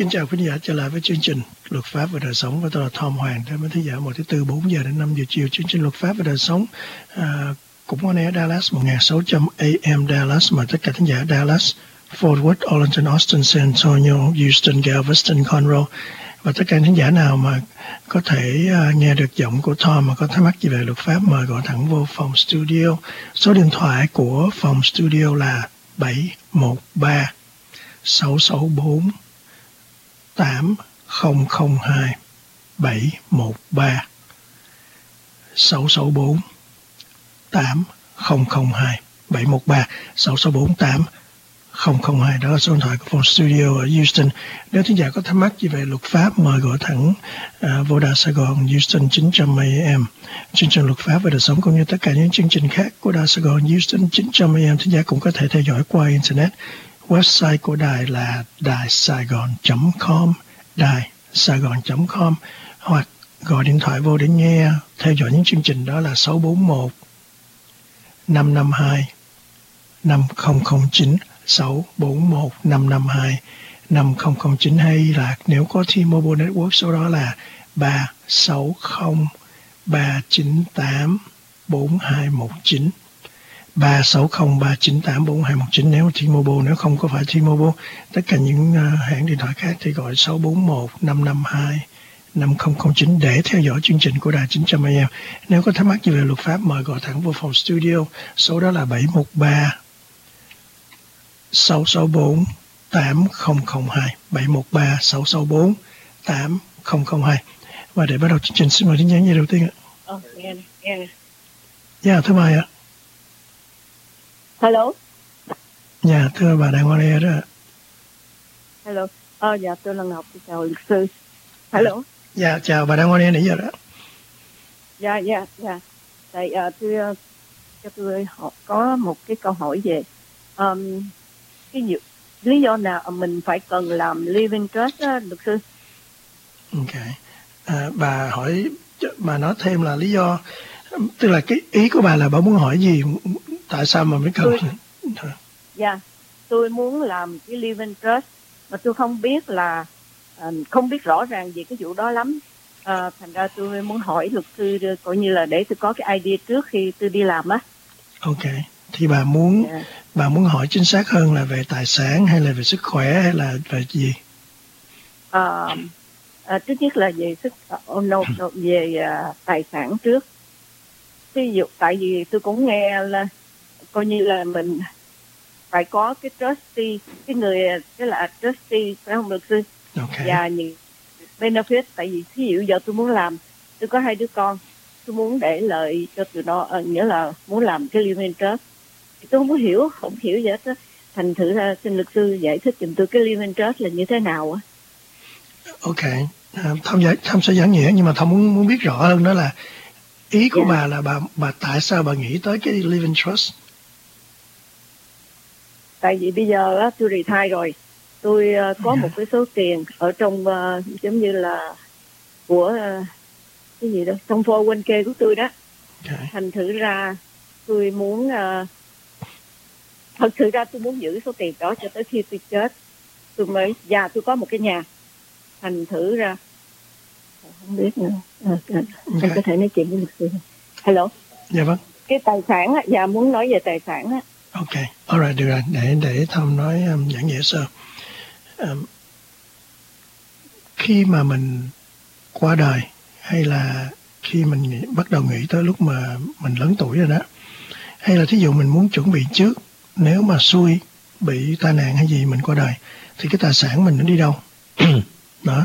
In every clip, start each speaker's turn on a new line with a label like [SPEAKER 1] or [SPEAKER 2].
[SPEAKER 1] Kính chào quý giả trở lại với chương trình Luật pháp và đời sống, và tôi là Tom Hoàng. Thưa quý thính giả, mỗi thứ Tư 4 giờ đến 5 giờ chiều, chương trình Luật pháp và đời sống cũng on air Dallas 1600 AM Dallas, mà tất cả thính giả Dallas, Fort Worth, Arlington, Austin, San Antonio, Houston, Galveston, Conroe, và tất cả thính giả nào mà có thể nghe được giọng của Tom mà có thắc mắc gì về luật pháp, mời gọi thẳng vô phòng studio. Số điện thoại của phòng studio là 713 664 8002, 713 664 8002, 713 664 8002. Đó là số điện thoại của phòng studio ở Houston. Nếu thính giả có thắc mắc gì về luật pháp, mời gọi thẳng vô đài Sài Gòn, Houston 900 AM. Chương trình luật pháp và đời sống cũng như tất cả những chương trình khác của đài Sài Gòn, Houston 900 AM, thính giả cũng có thể theo dõi qua internet. Website của đài là daisaigon.com, daisaigon.com, hoặc gọi điện thoại vô để nghe theo dõi những chương trình, đó là 641 552 5009, 641 552 5009, hay là nếu có T-Mobile Network, số đó là 360 398 4219, 360 398 4219 nếu T-Mobile. Nếu không có phải T-Mobile, tất cả những hãng điện thoại khác thì gọi 641 552 5009 để theo dõi chương trình của đài 900 AM. Nếu có thắc mắc gì về luật pháp, mời gọi thẳng vô phòng studio, số đó là 713 664 8002, 713 664 8002. Và để bắt đầu chương trình, xin mời thính giả nghe đầu tiên ạ.
[SPEAKER 2] Nghe.
[SPEAKER 1] Dạ, thưa mời ạ.
[SPEAKER 2] Hello.
[SPEAKER 1] Dạ, thưa bà đang on air đó ạ.
[SPEAKER 2] Hello. Dạ, tôi là Ngọc, chào luật sư. Hello.
[SPEAKER 1] Dạ, chào, bà đang on air nãy giờ đó.
[SPEAKER 2] Dạ. Tại tôi cho tôi có một cái câu hỏi về lý do nào mình phải cần làm living trust đó, luật sư?
[SPEAKER 1] Ok. Bà nói thêm là lý do, tức là cái ý của bà là bà muốn hỏi gì, tại sao mà mới cần?
[SPEAKER 2] Dạ, tôi muốn làm cái living trust mà tôi không biết rõ ràng về cái vụ đó lắm. Thành ra tôi muốn hỏi luật sư coi như là để tôi có cái idea trước khi tôi đi làm á.
[SPEAKER 1] Ok, thì bà muốn hỏi chính xác hơn là về tài sản hay là về sức khỏe hay là về gì?
[SPEAKER 2] Trước nhất là về về tài sản trước. Ví dụ tại vì tôi cũng nghe là coi như là mình phải có cái trustee, cái là trustee, phải không luật sư?
[SPEAKER 1] Okay.
[SPEAKER 2] Và những benefit, tại vì ví dụ giờ tôi muốn làm, tôi có 2 đứa con, tôi muốn để lợi cho tụi nó, nghĩa là muốn làm cái living trust. Thì tôi không hiểu gì hết á. Thành thử ra xin luật sư giải thích giùm tôi cái living trust là như thế nào á.
[SPEAKER 1] Ok, Thăm sẽ giảng nghĩa, nhưng mà Thăm muốn biết rõ hơn, đó là ý của bà là bà tại sao bà nghĩ tới cái living trust?
[SPEAKER 2] Tại vì bây giờ á, tôi retire rồi, tôi có một cái số tiền ở trong giống như là của cái gì đó, trong 401k của tôi đó.
[SPEAKER 1] Okay.
[SPEAKER 2] Thành thử ra tôi muốn thật sự ra tôi muốn giữ số tiền đó cho tới khi tôi chết. Tôi có một cái nhà. Thành thử ra không biết nữa. Em có thể nói chuyện với luật sư. Hello.
[SPEAKER 1] Dạ vâng.
[SPEAKER 2] Cái tài sản á, dạ muốn nói về tài sản á.
[SPEAKER 1] Ok, alright, được rồi, để Thom nói giảng nghĩa sơ. Khi mà mình qua đời, hay là khi mình bắt đầu nghĩ tới lúc mà mình lớn tuổi rồi đó, hay là thí dụ mình muốn chuẩn bị trước, nếu mà xui bị tai nạn hay gì mình qua đời, thì cái tài sản mình nó đi đâu? Đó.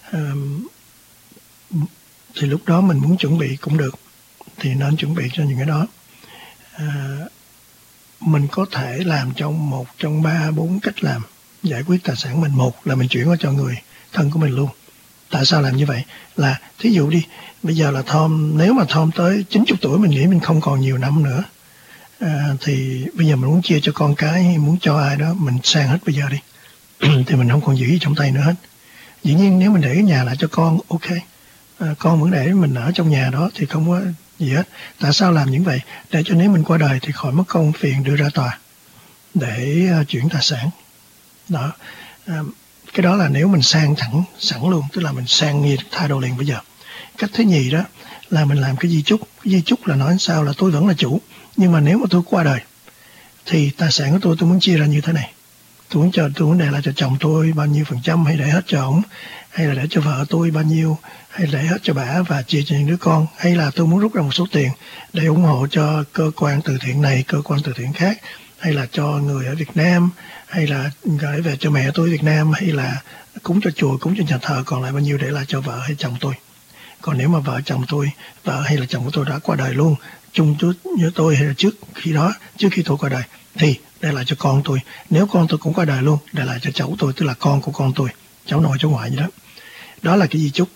[SPEAKER 1] Thì lúc đó mình muốn chuẩn bị cũng được, thì nên chuẩn bị cho những cái đó. Mình có thể làm một trong 3-4 cách làm giải quyết tài sản mình. Một là mình chuyển qua cho người thân của mình luôn. Tại sao làm như vậy? Là thí dụ đi, bây giờ là nếu mà Tom tới 90 tuổi, mình nghĩ mình không còn nhiều năm nữa, thì bây giờ mình muốn chia cho con cái hay muốn cho ai đó, mình sang hết bây giờ đi. Thì mình không còn giữ trong tay nữa hết. Dĩ nhiên nếu mình để cái nhà lại cho con, ok, con vẫn để mình ở trong nhà đó thì không có gì hết. Tại sao làm như vậy? Để cho nếu mình qua đời thì khỏi mất công phiền đưa ra tòa để chuyển tài sản. Đó. Cái đó là nếu mình sang thẳng sẵn luôn, tức là mình sang nghi thay đồ liền bây giờ. Cách thứ nhì đó là mình làm cái di chúc. Cái di chúc là nói sao là tôi vẫn là chủ, nhưng mà nếu mà tôi qua đời thì tài sản của tôi muốn chia ra như thế này. Tôi muốn để lại cho chồng tôi bao nhiêu %, hay để hết cho ổng, hay là để cho vợ tôi bao nhiêu, hay để hết cho bả và chia cho những đứa con, hay là tôi muốn rút ra một số tiền để ủng hộ cho cơ quan từ thiện này, cơ quan từ thiện khác, hay là cho người ở Việt Nam, hay là gửi về cho mẹ tôi ở Việt Nam, hay là cúng cho chùa, cúng cho nhà thờ, còn lại bao nhiêu để lại cho vợ hay chồng tôi. Còn nếu mà vợ hay là chồng của tôi đã qua đời luôn, chung với tôi hay là trước khi tôi qua đời, thì để lại cho con tôi. Nếu con tôi cũng qua đời luôn, để lại cho cháu tôi, tức là con của con tôi, cháu nội cháu ngoại gì đó. Đó là cái di chúc.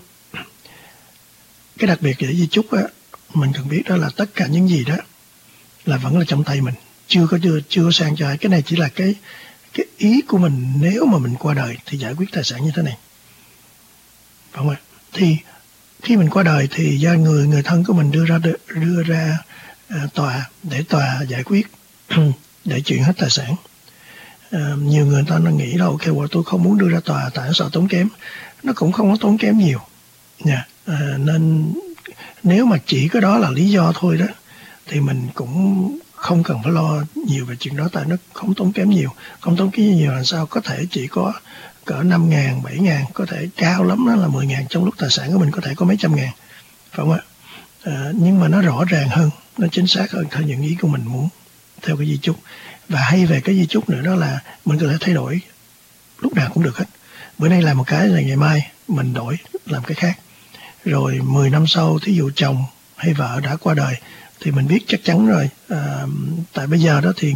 [SPEAKER 1] Cái đặc biệt về di chúc á, mình cần biết đó là tất cả những gì đó là vẫn là trong tay mình, chưa có sang cho ai. Cái này chỉ là cái ý của mình. Nếu mà mình qua đời thì giải quyết tài sản như thế này, phải không ạ? Thì khi mình qua đời thì do người thân của mình đưa ra tòa để tòa giải quyết để chuyển hết tài sản. Nhiều người ta nghĩ là ok, tôi không muốn đưa ra tòa tại sợ tốn kém. Nó cũng không có tốn kém nhiều nha. Nên nếu mà chỉ có đó là lý do thôi đó thì mình cũng không cần phải lo nhiều về chuyện đó, tại nó không tốn kém nhiều. Không tốn kém nhiều là sao? Có thể chỉ có cỡ 5.000, 7.000, có thể cao lắm đó là 10.000, trong lúc tài sản của mình có thể có mấy trăm ngàn, phải không ạ? Nhưng mà nó rõ ràng hơn, nó chính xác hơn theo những ý của mình muốn, theo cái di chúc. Và hay về cái di chúc nữa đó là mình có thể thay đổi lúc nào cũng được hết. Bữa nay làm một cái là ngày mai mình đổi làm cái khác. Rồi 10 năm sau, thí dụ chồng hay vợ đã qua đời thì mình biết chắc chắn rồi. Tại bây giờ đó thì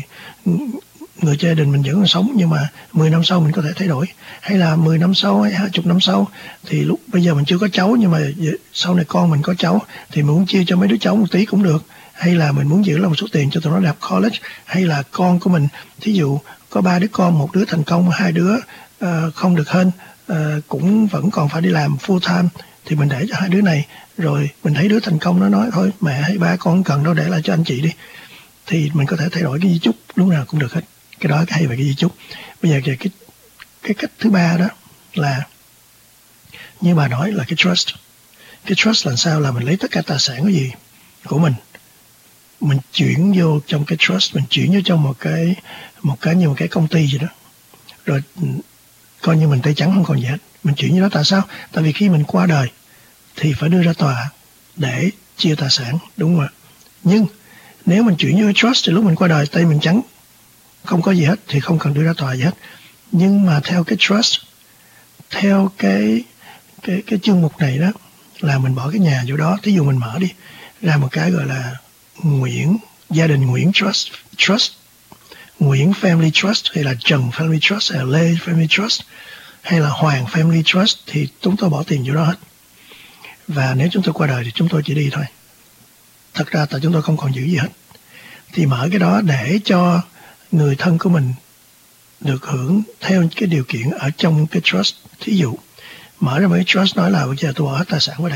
[SPEAKER 1] người gia đình mình vẫn còn sống, nhưng mà 10 năm sau mình có thể thay đổi. Hay là 10 năm sau hay 20 năm sau thì lúc bây giờ mình chưa có cháu, nhưng mà sau này con mình có cháu thì mình muốn chia cho mấy đứa cháu một tí cũng được. Hay là mình muốn giữ lại một số tiền cho tụi nó đi học college. Hay là con của mình, thí dụ có 3 đứa con, một đứa thành công, 2 đứa không được hên, cũng vẫn còn phải đi làm full time, thì mình để cho 2 đứa này. Rồi mình thấy đứa thành công nó nói thôi mẹ hay ba con không cần đâu, để lại cho anh chị đi, thì mình có thể thay đổi cái di chúc lúc nào cũng được hết. Cái đó cái hay về cái di chúc. Bây giờ cái cách thứ ba đó là như bà nói là cái trust. Cái trust là sao? Là mình lấy tất cả tài sản của mình chuyển vô trong cái trust, mình chuyển vô trong một cái công ty gì đó, rồi coi như mình tay trắng không còn gì hết, mình chuyển như đó. Tại sao? Tại vì khi mình qua đời thì phải đưa ra tòa để chia tài sản, đúng không ạ? Nhưng nếu mình chuyển vô cái trust thì lúc mình qua đời tay mình trắng, không có gì hết, thì không cần đưa ra tòa gì hết. Nhưng mà theo cái trust, theo cái chương mục này đó, là mình bỏ cái nhà vô đó. Thí dụ mình mở đi ra một cái gọi là gia đình Nguyễn Trust, Nguyễn Family Trust, hay là Trần Family Trust, hay là Lê Family Trust, hay là Hoàng Family Trust, thì chúng tôi bỏ tiền vô đó hết. Và nếu chúng tôi qua đời thì chúng tôi chỉ đi thôi. Thật ra tại chúng tôi không còn giữ gì hết. Thì mở cái đó để cho người thân của mình được hưởng theo cái điều kiện ở trong cái trust. Thí dụ mở ra một cái trust nói là bây giờ tôi bỏ hết tài sản vào đây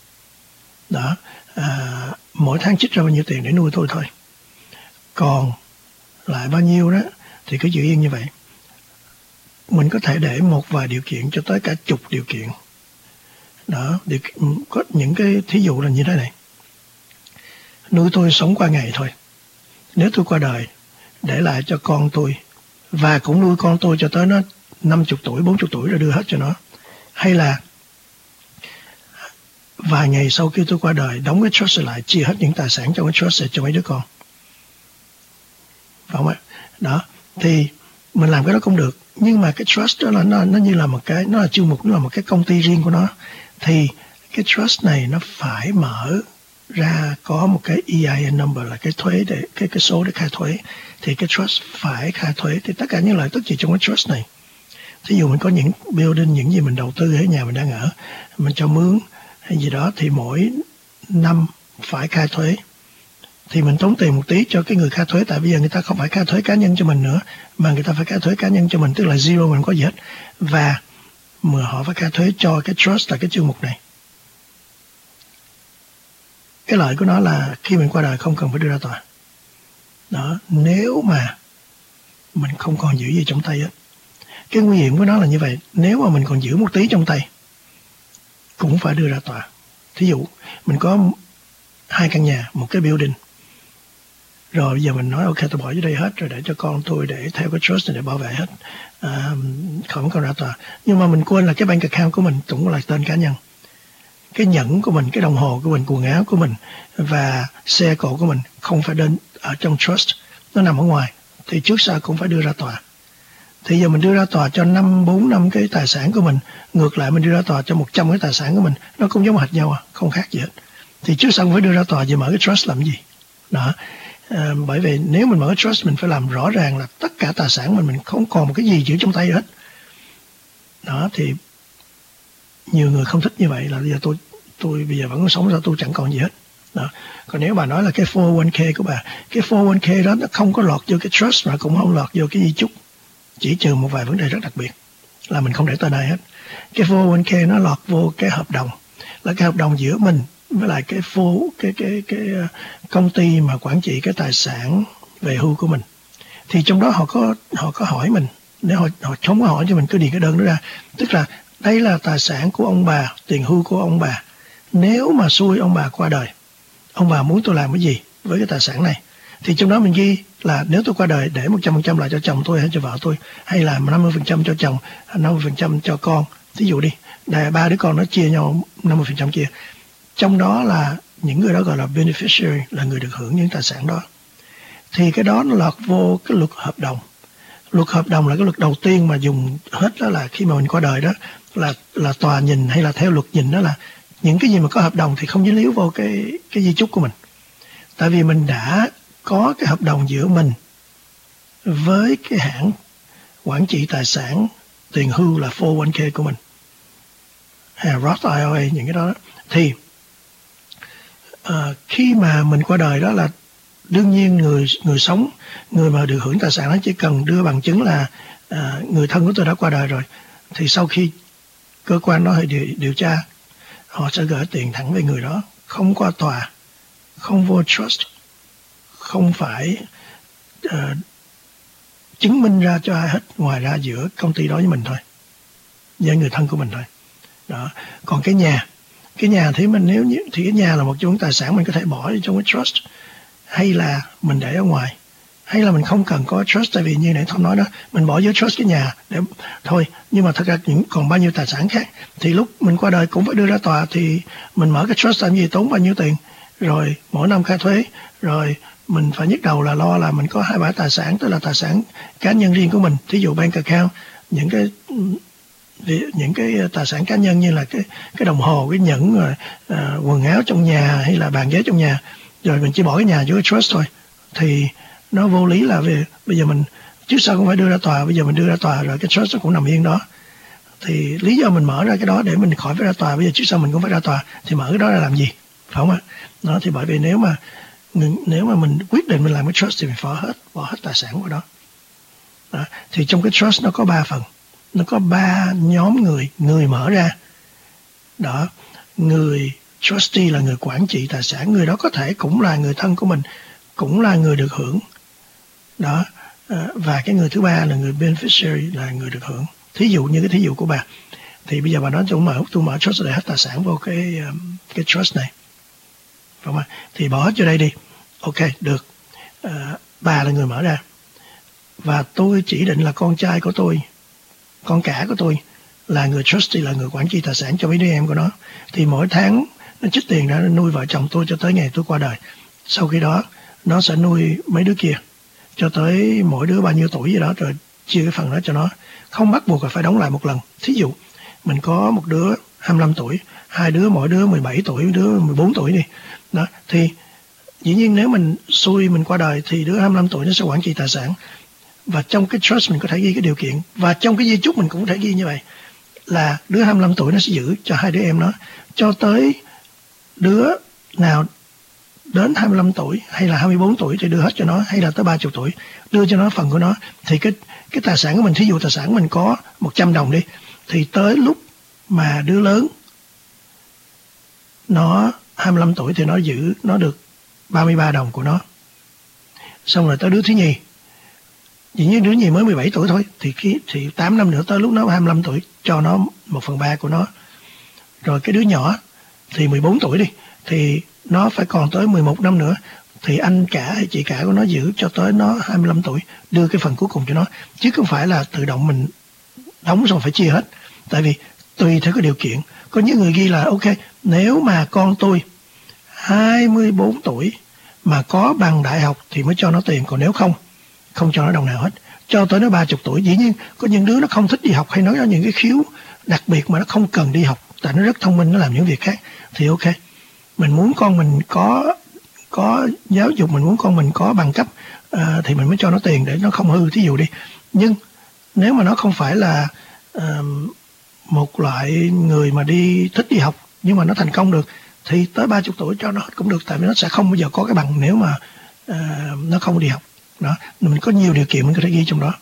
[SPEAKER 1] đó, mỗi tháng trích ra bao nhiêu tiền để nuôi tôi thôi, còn lại bao nhiêu đó thì cứ giữ yên như vậy. Mình có thể để một vài điều kiện cho tới cả chục điều kiện đó. Có những cái thí dụ là như thế này: nuôi tôi sống qua ngày thôi, nếu tôi qua đời để lại cho con tôi, và cũng nuôi con tôi cho tới nó 50 tuổi, 40 tuổi rồi đưa hết cho nó. Hay là vài ngày sau khi tôi qua đời đóng cái trust lại, chia hết những tài sản trong cái trust cho mấy đứa con, phải không ạ? Đó, thì mình làm cái đó cũng được. Nhưng mà cái trust đó là nó như là một cái, nó là chương mục, nó là một cái công ty riêng của nó. Thì cái trust này nó phải mở ra có một cái EIN number, là cái thuế để cái số để khai thuế. Thì cái trust phải khai thuế. Thì tất cả những lợi tức gì trong cái trust này, thí dụ mình có những building, những gì mình đầu tư hay nhà mình đang ở, mình cho mướn hay gì đó, thì mỗi năm phải khai thuế. Thì mình tốn tiền một tí cho cái người khai thuế, tại bây giờ người ta không phải khai thuế cá nhân cho mình nữa, mà người ta phải khai thuế cá nhân cho mình, tức là zero, mình không có gì hết. Và mà họ phải khai thuế cho cái trust, là cái chương mục này. Cái lợi của nó là khi mình qua đời không cần phải đưa ra tòa đó, nếu mà mình không còn giữ gì trong tay hết. cái nguy hiểm của nó là như vậy. Nếu mà mình còn giữ một tí trong tay cũng phải đưa ra tòa. Thí dụ mình có 2 căn nhà, một cái building, rồi bây giờ mình nói ok tôi bỏ dưới đây hết rồi để cho con tôi để theo cái trust này để bảo vệ hết, không còn ra tòa. Nhưng mà mình quên là cái bank account của mình cũng là tên cá nhân, cái nhẫn của mình, cái đồng hồ của mình, quần áo của mình và xe cộ của mình không phải đến ở trong trust, nó nằm ở ngoài, thì trước sau cũng phải đưa ra tòa. Thì giờ mình đưa ra tòa cho 4 năm cái tài sản của mình, ngược lại mình đưa ra tòa cho 100 cái tài sản của mình, nó cũng giống hệt nhau à, không khác gì hết. Thì trước sau cũng phải đưa ra tòa, giờ mở cái trust làm gì? Đó. Bởi vì nếu mình mở cái trust mình phải làm rõ ràng là tất cả tài sản mình không còn một cái gì giữ trong tay hết. Đó, thì nhiều người không thích như vậy, là bây giờ tôi bây giờ vẫn còn sống ra, tôi chẳng còn gì hết. Đó. Còn nếu bà nói là cái 401k của bà, cái 401k đó nó không có lọt vô cái trust mà cũng không lọt vô cái di chúc, chỉ trừ một vài vấn đề rất đặc biệt là mình không để tên ai hết. Cái 401k nó lọt vô cái hợp đồng, là cái hợp đồng giữa mình với lại cái công ty mà quản trị cái tài sản về hưu của mình. Thì trong đó họ có hỏi mình, nếu họ không có hỏi cho mình cứ điền cái đơn đó ra, tức là đây là tài sản của ông bà, tiền hưu của ông bà. Nếu mà xui ông bà qua đời, ông bà muốn tôi làm cái gì với cái tài sản này, thì trong đó mình ghi là nếu tôi qua đời để 100% lại cho chồng tôi hay cho vợ tôi, hay là 50% cho chồng, 50% cho con. Thí dụ đi, 3 đứa con nó chia nhau 50% kia. Trong đó là những người đó gọi là beneficiary, là người được hưởng những tài sản đó. Thì cái đó nó lọt vô cái luật hợp đồng. Luật hợp đồng là cái luật đầu tiên mà dùng hết, đó là khi mà mình qua đời đó, là tòa nhìn hay là theo luật nhìn đó là những cái gì mà có hợp đồng thì không dính líu vô cái di chúc của mình. Tại vì mình đã có cái hợp đồng giữa mình với cái hãng quản trị tài sản tiền hưu là 401k của mình, hay là Roth IRA, những cái đó. Thì khi mà mình qua đời đó là đương nhiên người sống, người mà được hưởng tài sản đó chỉ cần đưa bằng chứng là người thân của tôi đã qua đời rồi, thì sau khi cơ quan đó điều tra, họ sẽ gửi tiền thẳng về người đó, không qua tòa, không vô trust, không phải chứng minh ra cho ai hết, ngoài ra giữa công ty đó với mình thôi, với người thân của mình thôi. Đó. Còn cái nhà thì thì cái nhà là một trong những tài sản mình có thể bỏ trong cái trust, hay là mình để ở ngoài, hay là mình không cần có trust. Tại vì như nãy Tom nói đó, mình bỏ dưới trust cái nhà để thôi, nhưng mà thật ra còn bao nhiêu tài sản khác thì lúc mình qua đời cũng phải đưa ra tòa. Thì mình mở cái trust làm gì, tốn bao nhiêu tiền, rồi mỗi năm khai thuế, rồi mình phải nhức đầu là lo là mình có 2-3 tài sản, tức là tài sản cá nhân riêng của mình, thí dụ bank account, những cái tài sản cá nhân như là cái đồng hồ, cái nhẫn, rồi quần áo trong nhà hay là bàn ghế trong nhà, rồi mình chỉ bỏ cái nhà vô cái trust thôi, thì nó vô lý. Là về bây giờ mình trước sau cũng phải đưa ra tòa, bây giờ mình đưa ra tòa rồi cái trust nó cũng nằm yên đó. Thì lý do mình mở ra cái đó để mình khỏi phải ra tòa, bây giờ trước sau mình cũng phải ra tòa, thì mở cái đó là làm gì, phải không ạ? Đó, thì bởi vì nếu mà mình quyết định mình làm cái trust thì mình bỏ hết tài sản vào đó. Đó. Thì trong cái trust nó có 3 phần, nó có 3 nhóm người mở ra. Đó, người trustee là người quản trị tài sản, người đó có thể cũng là người thân của mình, cũng là người được hưởng. Đó, và cái người thứ ba là người beneficiary, là người được hưởng. Thí dụ như cái thí dụ của bà, thì bây giờ bà nói tôi mở trust để hết tài sản vào cái trust này, phải không? Thì bỏ hết cho đây đi. Ok, được. Bà là người mở ra, và tôi chỉ định là con trai của tôi, con cả của tôi là người trustee, là người quản trị tài sản cho mấy đứa em của nó. Thì mỗi tháng nó trích tiền ra nuôi vợ chồng tôi cho tới ngày tôi qua đời. Sau khi đó nó sẽ nuôi mấy đứa kia cho tới mỗi đứa bao nhiêu tuổi gì đó, rồi chia cái phần đó cho nó, không bắt buộc là phải đóng lại một lần. Thí dụ mình có một đứa 25 tuổi, 2 đứa mỗi đứa 17 tuổi, đứa 14 tuổi đi. Đó, thì dĩ nhiên nếu mình xui mình qua đời thì đứa 25 tuổi nó sẽ quản trị tài sản. Và trong cái trust mình có thể ghi cái điều kiện, và trong cái di chúc mình cũng có thể ghi như vậy, là đứa 25 tuổi nó sẽ giữ cho 2 đứa em nó, cho tới đứa nào đến 25 tuổi hay là 24 tuổi thì đưa hết cho nó, hay là tới 30 tuổi đưa cho nó phần của nó. Thì cái tài sản của mình, thí dụ tài sản của mình có 100 đồng đi, thì tới lúc mà đứa lớn nó 25 tuổi thì nó được 33 đồng của nó. Xong rồi tới đứa thứ nhì Dĩ nhiên đứa gì mới 17 tuổi thôi, thì 8 năm nữa tới lúc nó 25 tuổi cho nó 1/3 của nó. Rồi cái đứa nhỏ thì 14 tuổi đi, thì nó phải còn tới 11 năm nữa, thì anh cả hay chị cả của nó giữ cho tới nó 25 tuổi, đưa cái phần cuối cùng cho nó, chứ không phải là tự động mình đóng xong phải chia hết. Tại vì tùy theo cái điều kiện, có những người ghi là ok, nếu mà con tôi 24 tuổi mà có bằng đại học thì mới cho nó tiền, còn nếu không cho nó đồng nào hết, cho tới nó 30 tuổi. Dĩ nhiên có những đứa nó không thích đi học, hay nó có những cái khiếu đặc biệt mà nó không cần đi học, tại nó rất thông minh, nó làm những việc khác, thì ok. Mình muốn con mình có giáo dục, mình muốn con mình có bằng cấp, thì mình mới cho nó tiền để nó không hư, thí dụ đi. Nhưng nếu mà nó không phải là một loại người mà thích đi học nhưng mà nó thành công được, thì tới 30 tuổi cho nó cũng được, tại vì nó sẽ không bao giờ có cái bằng nếu mà nó không đi học. Đó, mình có nhiều điều kiện mình có thể ghi trong đó.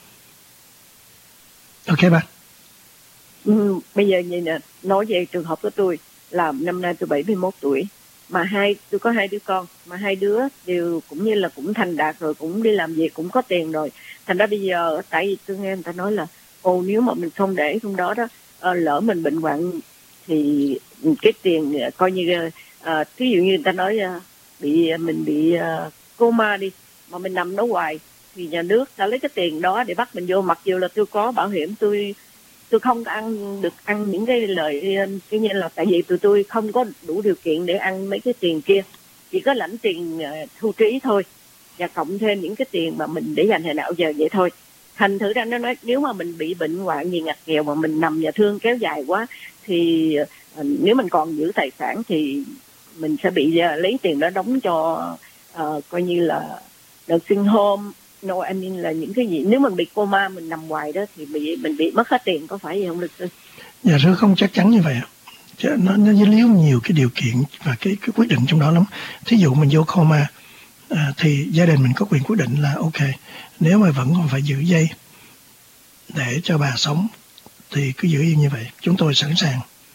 [SPEAKER 1] Ok ba.
[SPEAKER 2] Bây giờ vậy nè, nói về trường hợp của tôi là năm nay tôi 71 tuổi, mà tôi có 2 đứa con, mà 2 đứa đều cũng như là cũng thành đạt rồi, cũng đi làm việc, cũng có tiền rồi. Thành ra bây giờ, tại vì tôi nghe người ta nói là nếu mà mình không để trong đó đó, lỡ mình bệnh hoạn thì cái tiền coi như ví dụ như người ta nói mình bị coma đi, mà mình nằm đó hoài thì nhà nước đã lấy cái tiền đó để bắt mình vô. Mặc dù là tôi có bảo hiểm, tôi không được ăn những cái lợi, cái như là tại vì tụi tôi không có đủ điều kiện để ăn mấy cái tiền kia, chỉ có lãnh tiền hưu trí thôi, và cộng thêm những cái tiền mà mình để dành hồi nào giờ vậy thôi. Thành thử ra nó nói nếu mà mình bị bệnh hoạn gì ngặt nghèo mà mình nằm nhà thương kéo dài quá, thì nếu mình còn giữ tài sản thì mình sẽ bị lấy tiền đó đóng cho coi như là nursing home. No, I mean là những cái gì, nếu mình bị coma mình nằm hoài đó thì mình bị mất hết tiền, có phải vậy không luật sư?
[SPEAKER 1] Dạ thưa, không chắc chắn như vậy. Nó dính líu nhiều cái điều kiện và cái quyết định trong đó lắm. Thí dụ mình vô coma thì gia đình mình có quyền quyết định là ok, nếu mà vẫn còn phải giữ dây để cho bà sống thì cứ giữ yên như vậy, chúng tôi sẵn sàng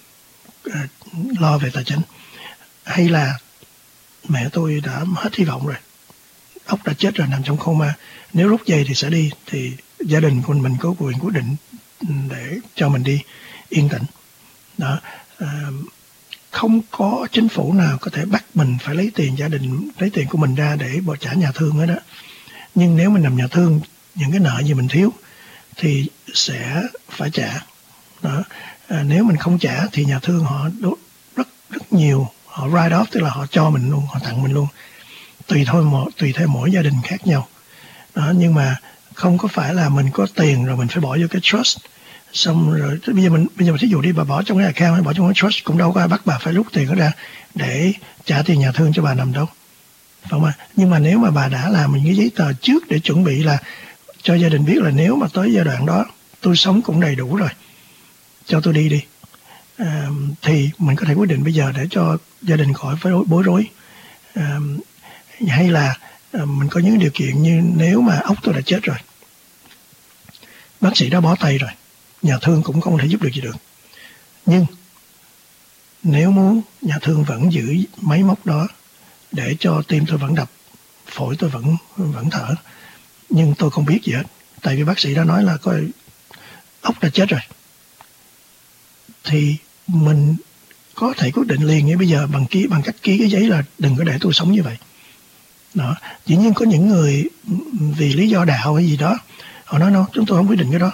[SPEAKER 1] lo về tài chính. Hay là mẹ tôi đã hết hy vọng rồi, ốc đã chết rồi, nằm trong coma, nếu rút dây thì sẽ đi, thì gia đình của mình có quyền quyết định để cho mình đi yên tĩnh. Đó, không có chính phủ nào có thể bắt mình phải lấy tiền của mình ra để bỏ trả nhà thương hết đó. Nhưng nếu mình nằm nhà thương, những cái nợ gì mình thiếu thì sẽ phải trả. Đó, nếu mình không trả thì nhà thương họ rất nhiều, họ write off, tức là họ cho mình luôn, họ tặng mình luôn. Tùy theo mỗi gia đình khác nhau. Đó, nhưng mà không có phải là mình có tiền rồi mình phải bỏ vô cái trust, xong rồi bây giờ mình thí dụ đi, bà bỏ trong cái account hay bỏ trong cái trust, cũng đâu có ai bắt bà phải rút tiền đó ra để trả tiền nhà thương cho bà nằm đâu, phải không ạ? Nhưng mà nếu mà bà đã làm những cái giấy tờ trước để chuẩn bị là cho gia đình biết là nếu mà tới giai đoạn đó tôi sống cũng đầy đủ rồi, cho tôi đi thì mình có thể quyết định bây giờ để cho gia đình khỏi phải bối rối. Hay là mình có những điều kiện như nếu mà ốc tôi đã chết rồi, bác sĩ đã bó tay rồi, nhà thương cũng không thể giúp được gì được, nhưng nếu muốn, nhà thương vẫn giữ máy móc đó để cho tim tôi vẫn đập, phổi tôi vẫn thở, nhưng tôi không biết gì hết, tại vì bác sĩ đã nói là coi ốc đã chết rồi, thì mình có thể quyết định liền như bây giờ bằng cách ký cái giấy là đừng có để tôi sống như vậy. Đó, dĩ nhiên có những người vì lý do đạo hay gì đó, họ nói chúng tôi không quyết định cái đó,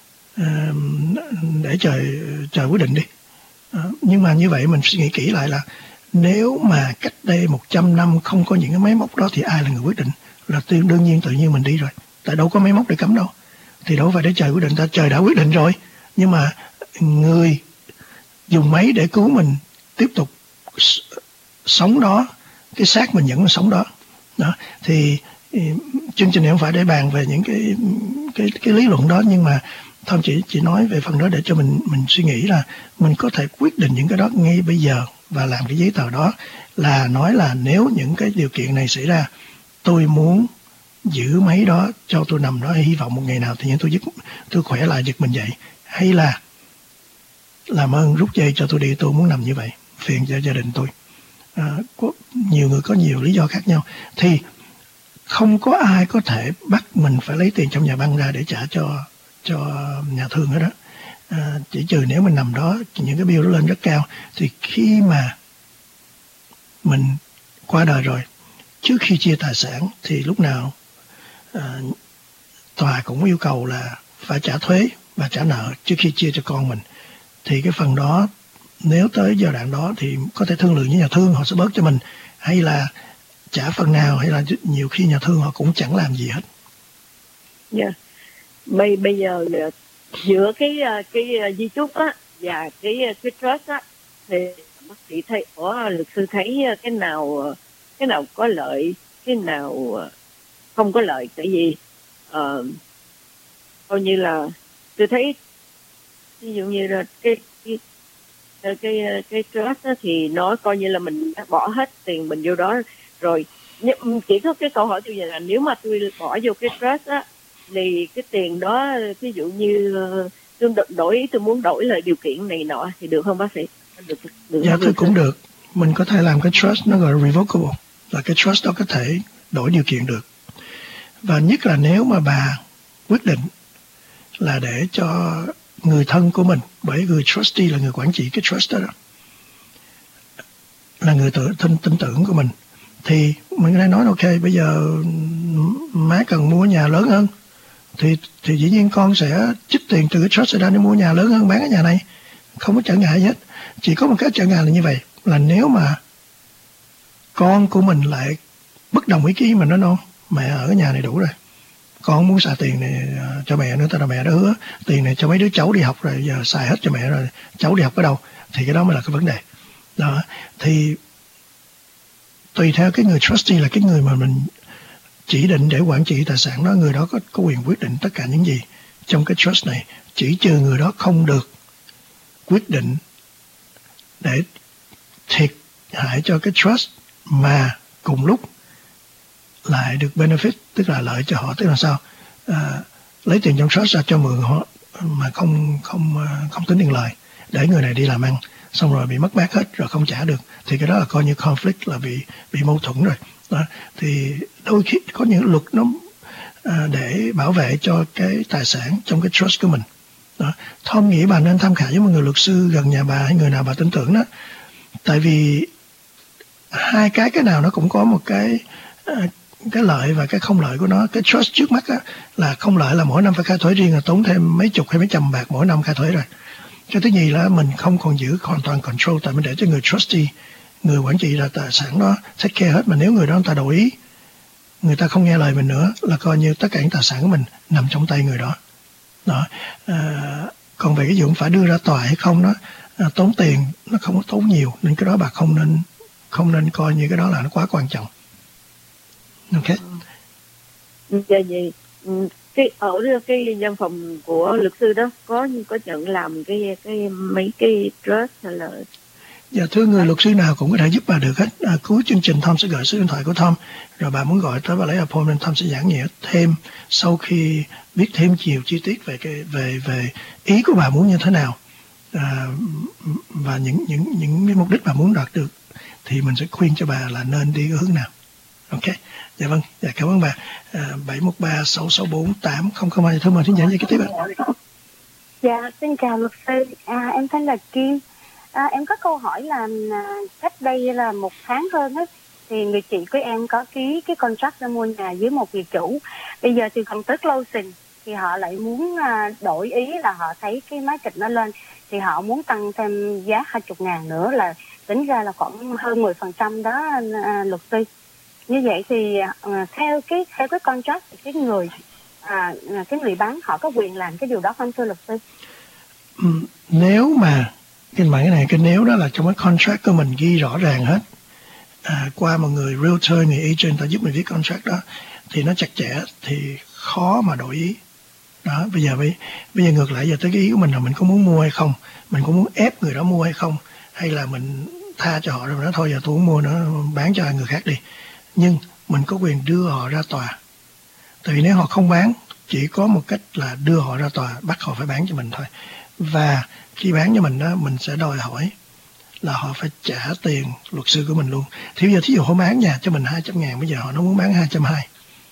[SPEAKER 1] để trời quyết định đi. Nhưng mà như vậy mình suy nghĩ kỹ lại là nếu mà cách đây 100 năm không có những cái máy móc đó thì ai là người quyết định? Là đương nhiên tự nhiên mình đi rồi, tại đâu có máy móc để cấm đâu, thì đâu phải để trời quyết định, trời đã quyết định rồi, nhưng mà người dùng máy để cứu mình tiếp tục sống đó, cái xác mình vẫn sống đó. Đó, thì chương trình này không phải để bàn về những cái lý luận đó, nhưng mà thôi chỉ nói về phần đó để cho mình suy nghĩ là mình có thể quyết định những cái đó ngay bây giờ và làm cái giấy tờ đó, là nói là nếu những cái điều kiện này xảy ra, tôi muốn giữ máy đó cho tôi nằm đó, hy vọng một ngày nào thì tôi khỏe lại, giật mình dậy, hay là làm ơn rút dây cho tôi đi, tôi muốn nằm như vậy, phiền cho gia đình tôi. Có nhiều người có nhiều lý do khác nhau, thì không có ai có thể bắt mình phải lấy tiền trong nhà băng ra để trả cho nhà thương hết đó. Chỉ trừ nếu mình nằm đó những cái bill nó lên rất cao, thì khi mà mình qua đời rồi, trước khi chia tài sản thì lúc nào tòa cũng yêu cầu là phải trả thuế và trả nợ trước khi chia cho con mình. Thì cái phần đó nếu tới giai đoạn đó thì có thể thương lượng với nhà thương, họ sẽ bớt cho mình, hay là trả phần nào, hay là nhiều khi nhà thương họ cũng chẳng làm gì hết.
[SPEAKER 2] Yeah. Bây giờ giữa cái di chúc á và cái trust á, thì bác sĩ thấy, luật sư thấy cái nào có lợi, cái nào không có lợi. Tại vì coi như là tôi thấy ví dụ như là cái trust đó thì nó coi như là mình đã bỏ hết tiền mình vô đó rồi. Chỉ có cái câu hỏi tôi vậy là nếu mà tôi bỏ vô cái trust á thì cái tiền đó ví dụ như tôi muốn đổi lại điều kiện này nọ thì được không bác sĩ?
[SPEAKER 1] Dạ thưa cũng được. Mình có thể làm cái trust nó gọi là revocable, là cái trust đó có thể đổi điều kiện được. Và nhất là nếu mà bà quyết định là để cho người thân của mình, bởi người trustee là người quản trị cái trust đó, là người tin tưởng của mình, thì mình có thể nói ok, bây giờ má cần mua nhà lớn hơn, thì dĩ nhiên con sẽ trích tiền từ cái trust ra để mua nhà lớn hơn, bán cái nhà này, không có trở ngại gì hết. Chỉ có một cái trở ngại là như vậy, là nếu mà con của mình lại bất đồng ý kiến, mình nói no, mẹ ở cái nhà này đủ rồi, con không muốn xài tiền này cho mẹ nữa, là mẹ đã hứa tiền này cho mấy đứa cháu đi học rồi, giờ xài hết cho mẹ rồi, cháu đi học ở đâu, thì cái đó mới là cái vấn đề đó. Thì tùy theo cái người trustee, là cái người mà mình chỉ định để quản trị tài sản đó, người đó có quyền quyết định tất cả những gì trong cái trust này, chỉ trừ người đó không được quyết định để thiệt hại cho cái trust mà cùng lúc lại được benefit, tức là lợi cho họ. Tức là sao? Lấy tiền trong trust ra cho mượn họ mà không tính tiền lời, để người này đi làm ăn xong rồi bị mất mát hết rồi không trả được, thì cái đó là coi như conflict, là bị mâu thuẫn rồi đó. Thì đôi khi có những luật nó để bảo vệ cho cái tài sản trong cái trust của mình đó. Tom nghĩ bà nên tham khảo với một người luật sư gần nhà bà hay người nào bà tin tưởng đó, tại vì hai cái nào nó cũng có một cái lợi và cái không lợi của nó. Cái trust trước mắt á, là không lợi là mỗi năm phải khai thuế riêng, là tốn thêm mấy chục hay mấy trăm bạc mỗi năm khai thuế rồi. Cái thứ nhì là mình không còn giữ hoàn toàn control, tại mình để cho người trustee, người quản trị là tài sản đó take care hết. Mà nếu người đó người ta đồng ý, người ta không nghe lời mình nữa, là coi như tất cả những tài sản của mình nằm trong tay người đó. Còn về cái vụ phải đưa ra tòa hay không đó, tốn tiền, nó không có tốn nhiều, nên cái đó bà không nên coi như cái đó là nó quá quan trọng. Ok.
[SPEAKER 2] Dạ vậy ở cái văn phòng của luật sư đó có nhận làm cái mấy cái trust hay là?
[SPEAKER 1] Dạ thưa, người luật sư nào cũng có thể giúp bà được hết. Cuối chương trình Tom sẽ gửi số điện thoại của Tom, rồi bà muốn gọi tới và lấy appointment, Tom sẽ giảng nghĩa thêm sau khi biết thêm nhiều chi tiết về ý của bà muốn như thế nào, và những mục đích bà muốn đạt được, thì mình sẽ khuyên cho bà là nên đi cái hướng nào. Ok. Dạ vâng, dạ cảm ơn bà. 713-664-8002. Thưa mời thính giả kế tiếp ạ.
[SPEAKER 3] Dạ, xin chào luật sư. Em tên là Kim. Em có câu hỏi là cách đây là 1 tháng hơn á, thì người chị của em có ký cái contract ra mua nhà với một người chủ. Bây giờ thì còn tới closing thì họ lại muốn đổi ý, là họ thấy cái market nó lên thì họ muốn tăng thêm giá 20.000 nữa, là tính ra là khoảng hơn 10% đó luật sư. Như vậy thì theo cái contract thì cái người bán họ có quyền làm cái điều đó không thưa luật sư?
[SPEAKER 1] Nếu mà cái nếu đó là trong cái contract của mình ghi rõ ràng hết, qua một người realtor, người agent ta giúp mình viết contract đó, thì nó chặt chẽ, thì khó mà đổi ý đó. Bây giờ ngược lại, giờ tới cái ý của mình là mình có muốn mua hay không, mình có muốn ép người đó mua hay không, hay là mình tha cho họ rồi mình nói thôi giờ tôi không mua nữa, bán cho người khác đi. Nhưng mình có quyền đưa họ ra tòa, tại vì nếu họ không bán, chỉ có một cách là đưa họ ra tòa, bắt họ phải bán cho mình thôi. Và khi bán cho mình đó, mình sẽ đòi hỏi là họ phải trả tiền luật sư của mình luôn. Thì bây giờ thí dụ họ bán nhà cho mình 200.000, bây giờ họ nó muốn bán 220,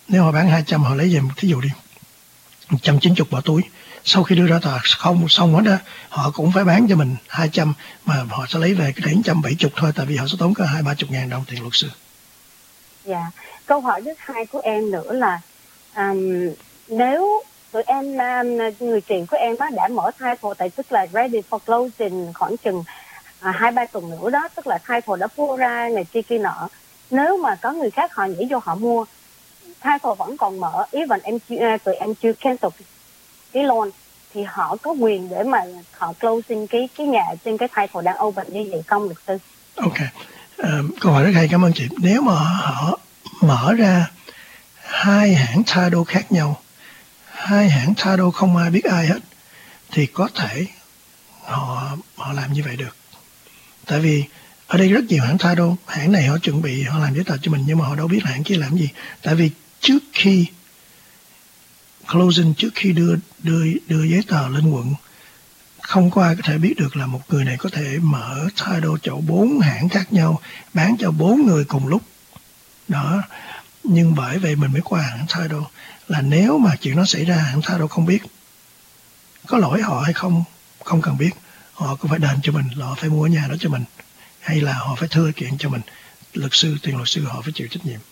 [SPEAKER 1] Nếu họ bán 200, họ lấy về thí dụ đi 190 bỏ túi. Sau khi đưa ra tòa không xong hết á, họ cũng phải bán cho mình 200, mà họ sẽ lấy về cái 170 thôi, tại vì họ sẽ tốn có 20-30 ngàn đồng tiền luật sư.
[SPEAKER 3] Dạ. Câu hỏi thứ hai của em nữa là nếu tụi em, người chị của em á, đã mở title, tại tức là ready for closing khoảng chừng 2-3 tuần nữa đó, tức là title đã mua ra này kia nọ. Nếu mà có người khác họ nhảy vô họ mua, title vẫn còn mở, even tụi em chưa cancel cái loan, thì họ có quyền để mà họ closing cái nhà trên cái title đang open như vậy không, luật sư?
[SPEAKER 1] Ok. Câu hỏi rất hay, cảm ơn chị. Nếu mà họ mở ra hai hãng title khác nhau, hai hãng title không ai biết ai hết, thì có thể họ làm như vậy được. Tại vì ở đây rất nhiều hãng title, hãng này họ chuẩn bị họ làm giấy tờ cho mình, nhưng mà họ đâu biết hãng kia làm gì. Tại vì trước khi closing, trước khi đưa giấy tờ lên quận, không có ai có thể biết được là một người này có thể mở title cho 4 hãng khác nhau, bán cho 4 người cùng lúc đó. Nhưng bởi vậy mình mới qua hãng title, là nếu mà chuyện đó xảy ra hãng title không biết, có lỗi họ hay không cần biết, họ cũng phải đền cho mình, là họ phải mua nhà đó cho mình, hay là họ phải thưa kiện cho mình, tiền luật sư họ phải chịu trách nhiệm.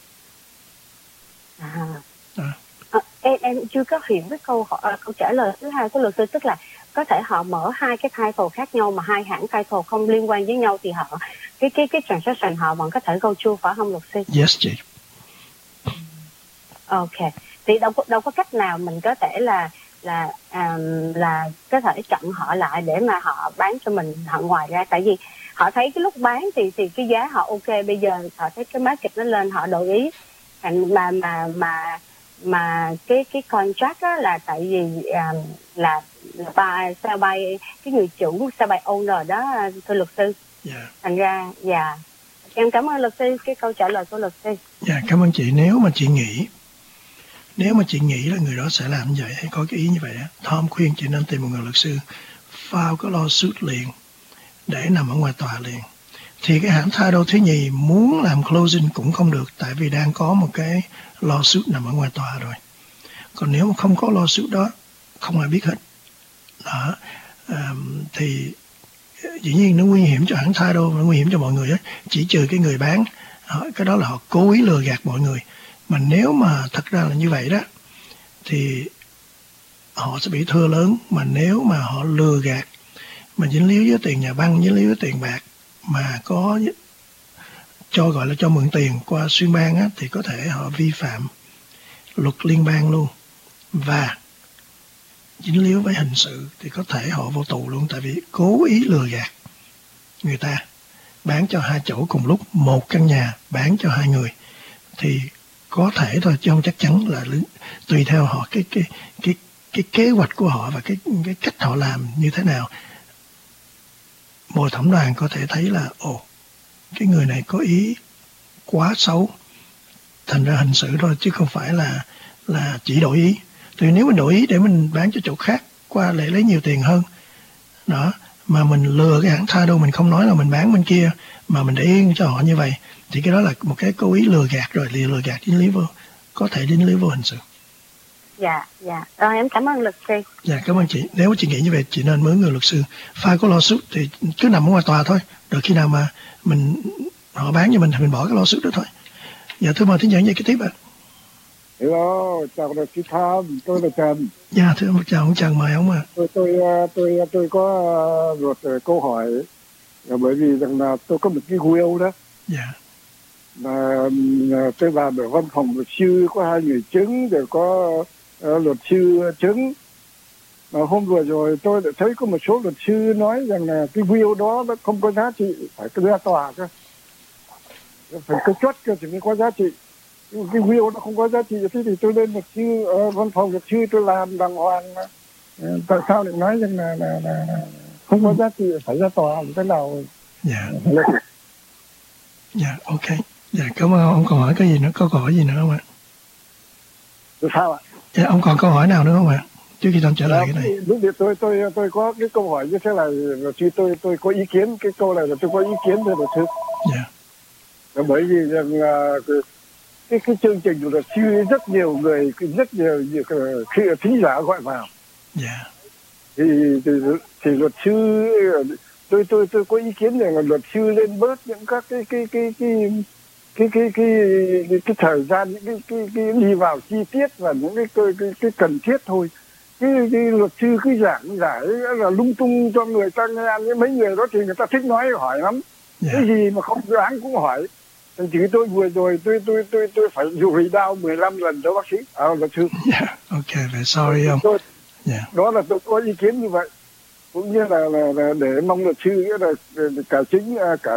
[SPEAKER 3] Em chưa có hiểu cái câu trả lời thứ hai của luật sư, tức là có thể họ mở hai cái title khác nhau mà hai hãng title không liên quan với nhau, thì họ cái transaction họ vẫn có thể go through, phải không luật sư?
[SPEAKER 1] Yes chị.
[SPEAKER 3] Ok, thì đâu có cách nào mình có thể là có thể chặn họ lại để mà họ bán cho mình họ ngoài ra, tại vì họ thấy cái lúc bán thì cái giá họ ok, bây giờ họ thấy cái market nó lên họ đổi ý, mà cái contract đó là tại vì là sao bay cái người chủ, sao bay owner đó, thưa luật sư. Thành ra em cảm ơn luật sư cái câu trả lời của luật sư.
[SPEAKER 1] Cảm ơn chị. Nếu mà chị nghĩ là người đó sẽ làm như vậy hay có cái ý như vậy á, Tom khuyên chị nên tìm một người luật sư file cái lawsuit liền để nằm ở ngoài tòa liền. Thì cái hãng title thứ nhì muốn làm closing cũng không được, tại vì đang có một cái lawsuit nằm ở ngoài tòa rồi. Còn nếu mà không có lawsuit đó, không ai biết hết đó, thì dĩ nhiên nó nguy hiểm cho hãng title, nó nguy hiểm cho mọi người á, chỉ trừ cái người bán, cái đó là họ cố ý lừa gạt mọi người. Mà nếu mà thật ra là như vậy đó, thì họ sẽ bị thua lớn. Mà nếu mà họ lừa gạt, mà dính líu với tiền nhà băng, dính líu với tiền bạc, mà có gọi là cho mượn tiền qua xuyên bang á, thì có thể họ vi phạm luật liên bang luôn, và dính líu với hình sự thì có thể họ vô tù luôn, tại vì cố ý lừa gạt người ta, bán cho 2 chỗ cùng lúc, một căn nhà bán cho 2 người, thì có thể thôi chứ không chắc chắn, là tùy theo họ cái kế hoạch của họ và cái cách họ làm như thế nào. Bồi thẩm đoàn có thể thấy là cái người này có ý quá xấu, thành ra hình sự thôi chứ không phải là chỉ đổi ý. Thì nếu mình đổi ý để mình bán cho chỗ khác qua lại lấy nhiều tiền hơn đó, mà mình lừa cái hãng title, mình không nói là mình bán bên kia mà mình để yên cho họ như vậy, thì cái đó là một cái cố ý lừa gạt rồi, lừa gạt dính líu vô, có thể dính líu vô hình sự.
[SPEAKER 3] Rồi em cảm ơn luật sư.
[SPEAKER 1] Cảm ơn chị. Nếu chị nghĩ như vậy, chị nên mướn người luật sư. File có lawsuit thì cứ nằm ở ngoài tòa thôi, rồi khi nào mà họ bán cho mình thì mình bỏ cái lawsuit đó thôi. Thưa mời thính giả nghe kế tiếp ạ.
[SPEAKER 4] Hello, chào luật sư Thơm, tôi là Trần.
[SPEAKER 1] Thưa ông Trần, mời ông ạ.
[SPEAKER 4] Tôi có một câu hỏi, bởi vì rằng là tôi có một cái will đó. Mà tôi làm ở văn phòng luật sư, có 2 người chứng, rồi có luật sư chứng. Mà hôm vừa rồi tôi đã thấy có một số luật sư nói rằng là cái will đó nó không có giá trị, phải ra tòa cơ, phải có chốt cơ thì mới có giá trị. Nhưng cái will nó không có giá trị, thế thì tôi lên luật sư ở văn phòng luật sư tôi làm đàng hoàng, tại sao lại nói rằng là không có giá trị, phải ra tòa làm thế nào?
[SPEAKER 1] Ok. Cảm ơn ông. Còn hỏi cái gì nữa? Có câu hỏi gì nữa không ạ?
[SPEAKER 4] Sao ạ?
[SPEAKER 1] Ông còn câu hỏi nào nữa không ạ? Trước khi tôi trả lời cái này.
[SPEAKER 4] Đúng thì tôi có cái câu hỏi như thế này, chứ tôi có ý kiến, cái câu này là tôi có ý kiến thôi luật sư. Bởi vì rằng cái chương trình của luật sư rất nhiều người, rất nhiều khi thính giả gọi vào.
[SPEAKER 1] Yeah.
[SPEAKER 4] Thì luật sư, tôi có ý kiến rằng là luật sư lên bớt những các cái thời gian, những cái đi vào chi tiết và những cái cần thiết thôi. Cái luật sư cứ giảng giải là lung tung cho người ta nghe, mấy người đó thì người ta thích nói hỏi lắm.
[SPEAKER 1] Yeah.
[SPEAKER 4] Cái gì mà không đáng cũng hỏi. Thì tôi vừa rồi tôi phải rủi đau 15 lần đó bác sĩ. Luật sư.
[SPEAKER 1] Yeah. Okay, very sorry ông. Yeah.
[SPEAKER 4] Đó là tôi có ý kiến như vậy. Cũng như là để mong luật sư nghĩa là cả chính cả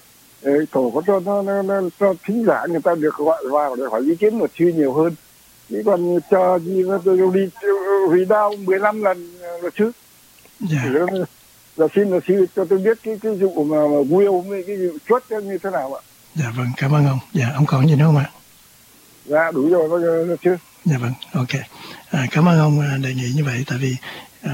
[SPEAKER 4] tổ có cho thính giả người ta được gọi vào để hỏi ý kiến luật sư nhiều hơn. Chứ còn cho gì mà tôi đi hủy đau 15 lần luật sư.
[SPEAKER 1] Yeah.
[SPEAKER 4] Là xin luật sư cho tôi biết cái vụ mà will với cái vụ chốt như thế nào ạ.
[SPEAKER 1] Dạ vâng, cảm ơn ông. Dạ, ông còn gì nữa không ạ?
[SPEAKER 4] Dạ, đủ rồi luật sư.
[SPEAKER 1] Dạ vâng, ok. Cảm ơn ông đề nghị như vậy, tại vì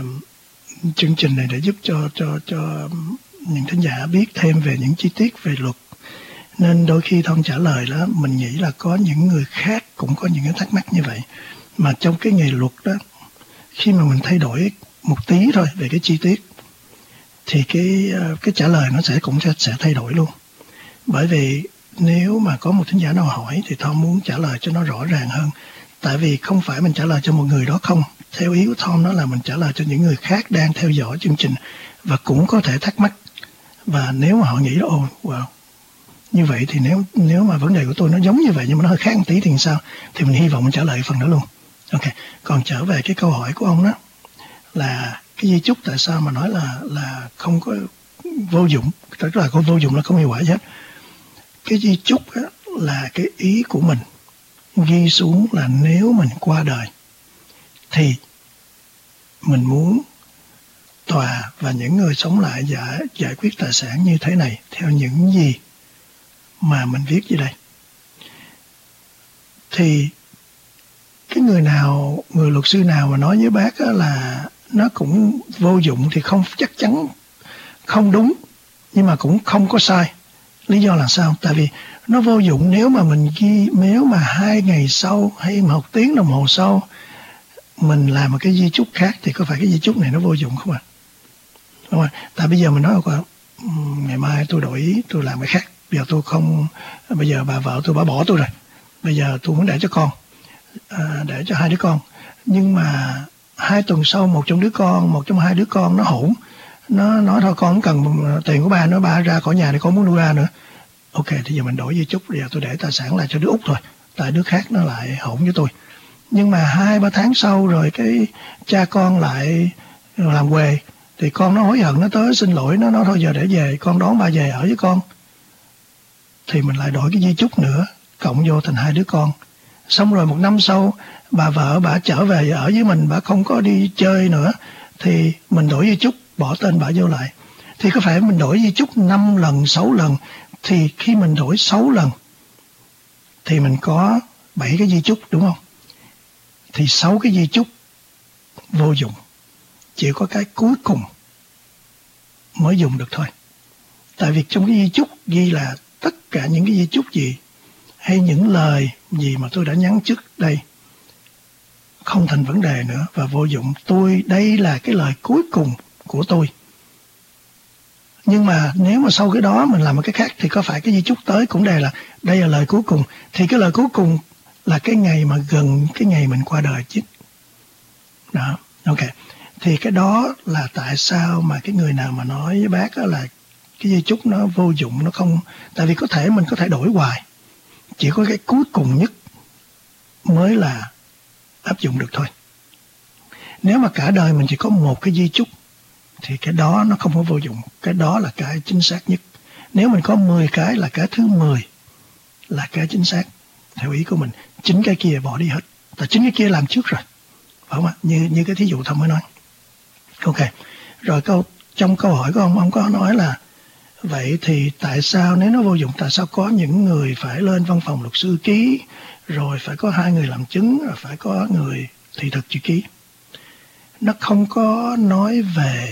[SPEAKER 1] chương trình này để giúp cho những thính giả biết thêm về những chi tiết về luật. Nên đôi khi Thông trả lời đó, mình nghĩ là có những người khác cũng có những cái thắc mắc như vậy. Mà trong cái nghề luật đó, khi mà mình thay đổi một tí thôi về cái chi tiết, thì cái trả lời nó cũng sẽ thay đổi luôn. Bởi vì nếu mà có một thính giả nào hỏi thì Tom muốn trả lời cho nó rõ ràng hơn. Tại vì không phải mình trả lời cho một người đó không. Theo ý của Tom đó là mình trả lời cho những người khác đang theo dõi chương trình và cũng có thể thắc mắc. Và nếu mà họ nghĩ là wow, như vậy thì nếu mà vấn đề của tôi nó giống như vậy nhưng mà nó hơi khác một tí thì sao? Thì mình hy vọng mình trả lời phần đó luôn. Ok, còn trở về cái câu hỏi của ông đó là cái di chúc tại sao mà nói là không có vô dụng, tức là có vô dụng là không hiệu quả gì hết. Cái di chúc là cái ý của mình ghi xuống là nếu mình qua đời thì mình muốn tòa và những người sống lại giải quyết tài sản như thế này theo những gì mà mình viết dưới đây. Thì cái người luật sư nào mà nói với bác là nó cũng vô dụng thì không chắc chắn không đúng, nhưng mà cũng không có sai. Lý do là sao? Tại vì nó vô dụng nếu mà mình ghi, nếu mà 2 ngày sau hay 1 tiếng đồng hồ sau mình làm một cái di chúc khác thì có phải cái di chúc này nó vô dụng không ạ? Đúng không? Tại bây giờ mình nói là ngày mai tôi đổi ý, tôi làm cái khác. Bây giờ tôi không, bây giờ bà vợ tôi bà bỏ tôi rồi. Bây giờ tôi muốn để cho con, để cho 2 đứa con. Nhưng mà 2 tuần sau một trong 2 đứa con nó hỗn, nó nói thôi con không cần tiền của ba nữa, ba ra khỏi nhà để con muốn nuôi ba nữa. Ok, thì giờ mình đổi di chúc, bây giờ tôi để tài sản lại cho đứa út thôi, tại đứa khác nó lại hỗn với tôi. Nhưng mà 2-3 tháng sau rồi cái cha con lại làm quề, thì con nó hối hận, nó tới xin lỗi, nó nói thôi giờ để về, con đón ba về ở với con. Thì mình lại đổi cái di chúc nữa, cộng vô thành 2 đứa con. Xong rồi 1 năm sau, bà vợ bà trở về ở với mình, bà không có đi chơi nữa, thì mình đổi di chúc, bỏ tên bà vô lại. Thì có phải mình đổi di chúc 5 lần, 6 lần, thì khi mình đổi 6 lần, thì mình có 7 cái di chúc, đúng không? Thì 6 cái di chúc vô dụng. Chỉ có cái cuối cùng mới dùng được thôi. Tại vì trong cái di chúc ghi là tất cả những cái di chúc gì hay những lời gì mà tôi đã nhắn trước đây không thành vấn đề nữa và vô dụng. Đây là cái lời cuối cùng của tôi. Nhưng mà nếu mà sau cái đó mình làm một cái khác thì có phải cái di chúc tới cũng đây là lời cuối cùng. Thì cái lời cuối cùng là cái ngày mà gần cái ngày mình qua đời chứ. Đó, ok. Thì cái đó là tại sao mà cái người nào mà nói với bác là cái di chúc nó vô dụng, nó không. Tại vì mình có thể đổi hoài. Chỉ có cái cuối cùng nhất mới là áp dụng được thôi. Nếu mà cả đời mình chỉ có một cái di chúc thì cái đó nó không có vô dụng. Cái đó là cái chính xác nhất. Nếu mình có 10 cái là cái thứ 10 là cái chính xác theo ý của mình. 9 cái kia bỏ đi hết. Tại 9 cái kia làm trước rồi. Phải không ạ? Như cái thí dụ Thông mới nói. Ok. Rồi trong câu hỏi của ông có nói là vậy thì tại sao nếu nó vô dụng, tại sao có những người phải lên văn phòng luật sư ký, rồi phải có 2 người làm chứng, rồi phải có người thị thực chữ ký? Nó không có nói về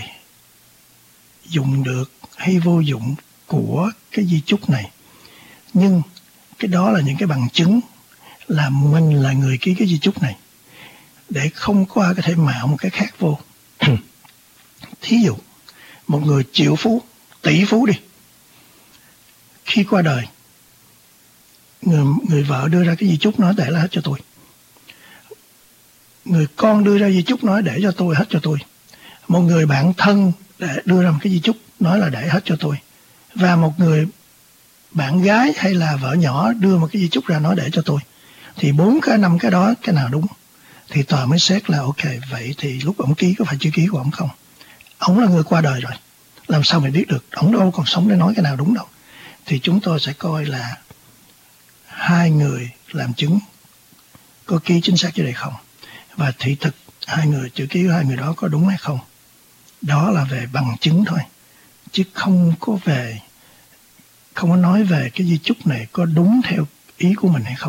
[SPEAKER 1] dùng được hay vô dụng của cái di chúc này. Nhưng cái đó là những cái bằng chứng là mình là người ký cái di chúc này, để không có ai có thể mạo một cái khác vô. Thí dụ, một người triệu phú, tỷ phú đi, khi qua đời, người vợ đưa ra cái di chúc nói để là hết cho tôi. Người con đưa ra di chúc nói để cho tôi, hết cho tôi. Một người bạn thân để đưa ra một cái di chúc nói là để hết cho tôi. Và một người bạn gái hay là vợ nhỏ đưa một cái di chúc ra nói để cho tôi. Thì 4 cái 5 cái đó, cái nào đúng? Thì tòa mới xét là ok, vậy thì lúc ông ký có phải chữ ký của ông không? Ông là người qua đời rồi, làm sao mình biết được? Ông đâu còn sống để nói cái nào đúng đâu. Thì chúng tôi sẽ coi là hai người làm chứng có ký chính xác như đây không, và thị thực hai người, chữ ký của hai người đó có đúng hay không. Đó là về bằng chứng thôi, chứ không có nói về cái di chúc này có đúng theo ý của mình hay không.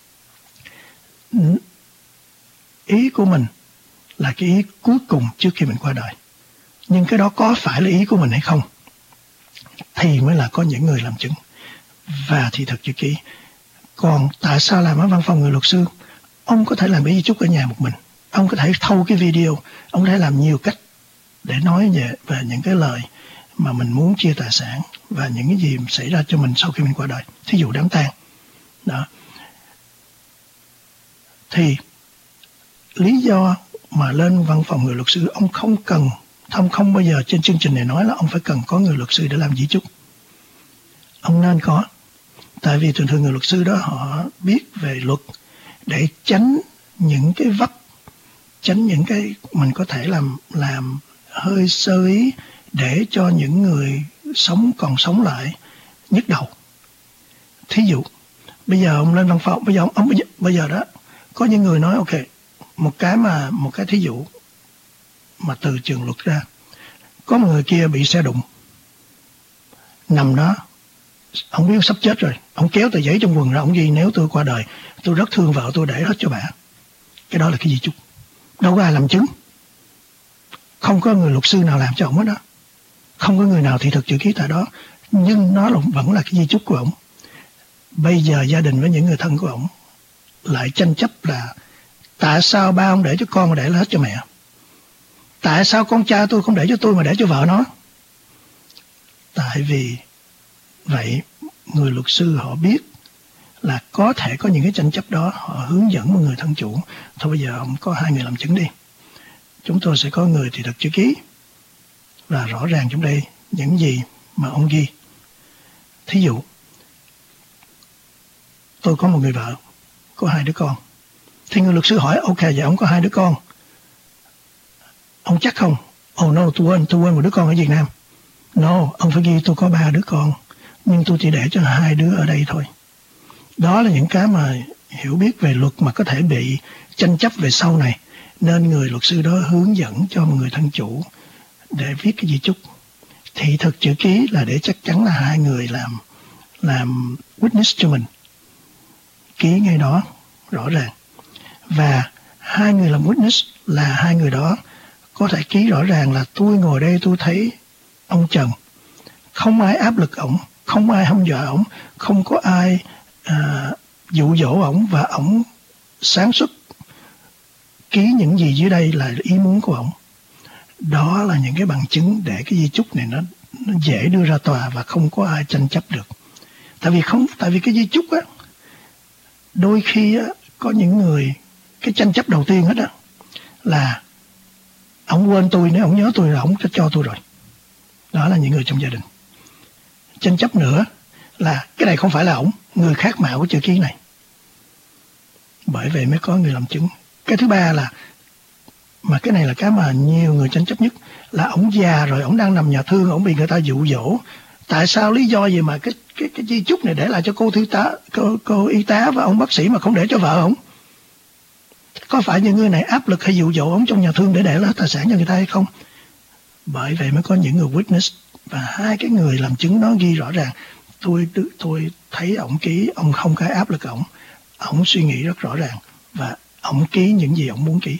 [SPEAKER 1] Ý của mình là cái ý cuối cùng trước khi mình qua đời, nhưng cái đó có phải là ý của mình hay không thì mới là có những người làm chứng và thị thực chữ ký. Còn tại sao làm ở văn phòng người luật sư? Ông có thể làm cái di chúc ở nhà một mình, ông có thể thâu cái video, ông có thể làm nhiều cách để nói về những cái lời mà mình muốn chia tài sản và những cái gì xảy ra cho mình sau khi mình qua đời. Thí dụ đám tang đó. Thì lý do mà lên văn phòng người luật sư, ông không bao giờ trên chương trình này nói là ông phải cần có người luật sư để làm di chúc. Ông nên có. Tại vì thường người luật sư đó họ biết về luật để tránh những cái vấp, tránh những cái mình có thể làm hơi sơ ý để cho những người còn sống lại nhức đầu. Thí dụ, bây giờ ông lên văn phòng, bây giờ đó có những người nói ok, một cái thí dụ mà từ trường luật ra, có một người kia bị xe đụng, nằm đó, ông biết sắp chết rồi, ông kéo tờ giấy trong quần ra, ông ghi nếu tôi qua đời, tôi rất thương vợ tôi, để hết cho bà. Cái đó là cái di chúc, đâu có ai làm chứng, không có người luật sư nào làm cho ông hết đó, không có người nào thị thực chữ ký tại đó, nhưng nó vẫn là cái di chúc của ông. Bây giờ gia đình với những người thân của ông lại tranh chấp là tại sao ba ông để cho con mà để hết cho mẹ, tại sao con trai tôi không để cho tôi mà để cho vợ nó. Tại vì vậy người luật sư họ biết là có thể có những cái tranh chấp đó, họ hướng dẫn một người thân chủ, thôi bây giờ ông có hai người làm chứng đi, chúng tôi sẽ có người thị thực chữ ký và rõ ràng trong đây những gì mà ông ghi. Thí dụ tôi có một người vợ, có 2 đứa con, thì người luật sư hỏi ok, vậy ông có 2 đứa con, ông chắc không? Oh no, tôi quên một đứa con ở Việt Nam. No, ông phải ghi tôi có 3 đứa con, nhưng tôi chỉ để cho 2 đứa ở đây thôi. Đó là những cái mà hiểu biết về luật mà có thể bị tranh chấp về sau này, nên người luật sư đó hướng dẫn cho một người thân chủ để viết cái di chúc. Thị thực chữ ký là để chắc chắn là 2 người làm witness cho mình, ký ngay đó rõ ràng. Và 2 người làm witness là 2 người đó có thể ký rõ ràng là tôi ngồi đây tôi thấy ông Trần, không ai áp lực ổng, không ai hăm dọa ổng, không có ai dụ dỗ ổng, và ổng sáng suốt ký những gì dưới đây là ý muốn của ổng. Đó là những cái bằng chứng để cái di chúc này nó dễ đưa ra tòa và không có ai tranh chấp được. Tại vì cái di chúc á, đôi khi á, có những người, cái tranh chấp đầu tiên hết á là ổng quên tôi, nếu ổng nhớ tôi là ổng cho tôi rồi. Đó là những người trong gia đình. Tranh chấp nữa là cái này không phải là ổng, người khác mạo cái chữ ký này. Bởi vậy mới có người làm chứng. Cái thứ ba là, mà cái này là cái mà nhiều người tranh chấp nhất, là ổng già rồi, ổng đang nằm nhà thương, ổng bị người ta dụ dỗ. Tại sao lý do gì mà cái di chúc này để lại cho cô y tá và ông bác sĩ mà không để cho vợ ổng? Có phải những người này áp lực hay dụ dỗ ổng trong nhà thương để lại tài sản cho người ta hay không? Bởi vậy mới có những người witness, và 2 cái người làm chứng đó ghi rõ ràng tôi thấy ổng ký, ông không có áp lực ổng suy nghĩ rất rõ ràng và ổng ký những gì ổng muốn ký.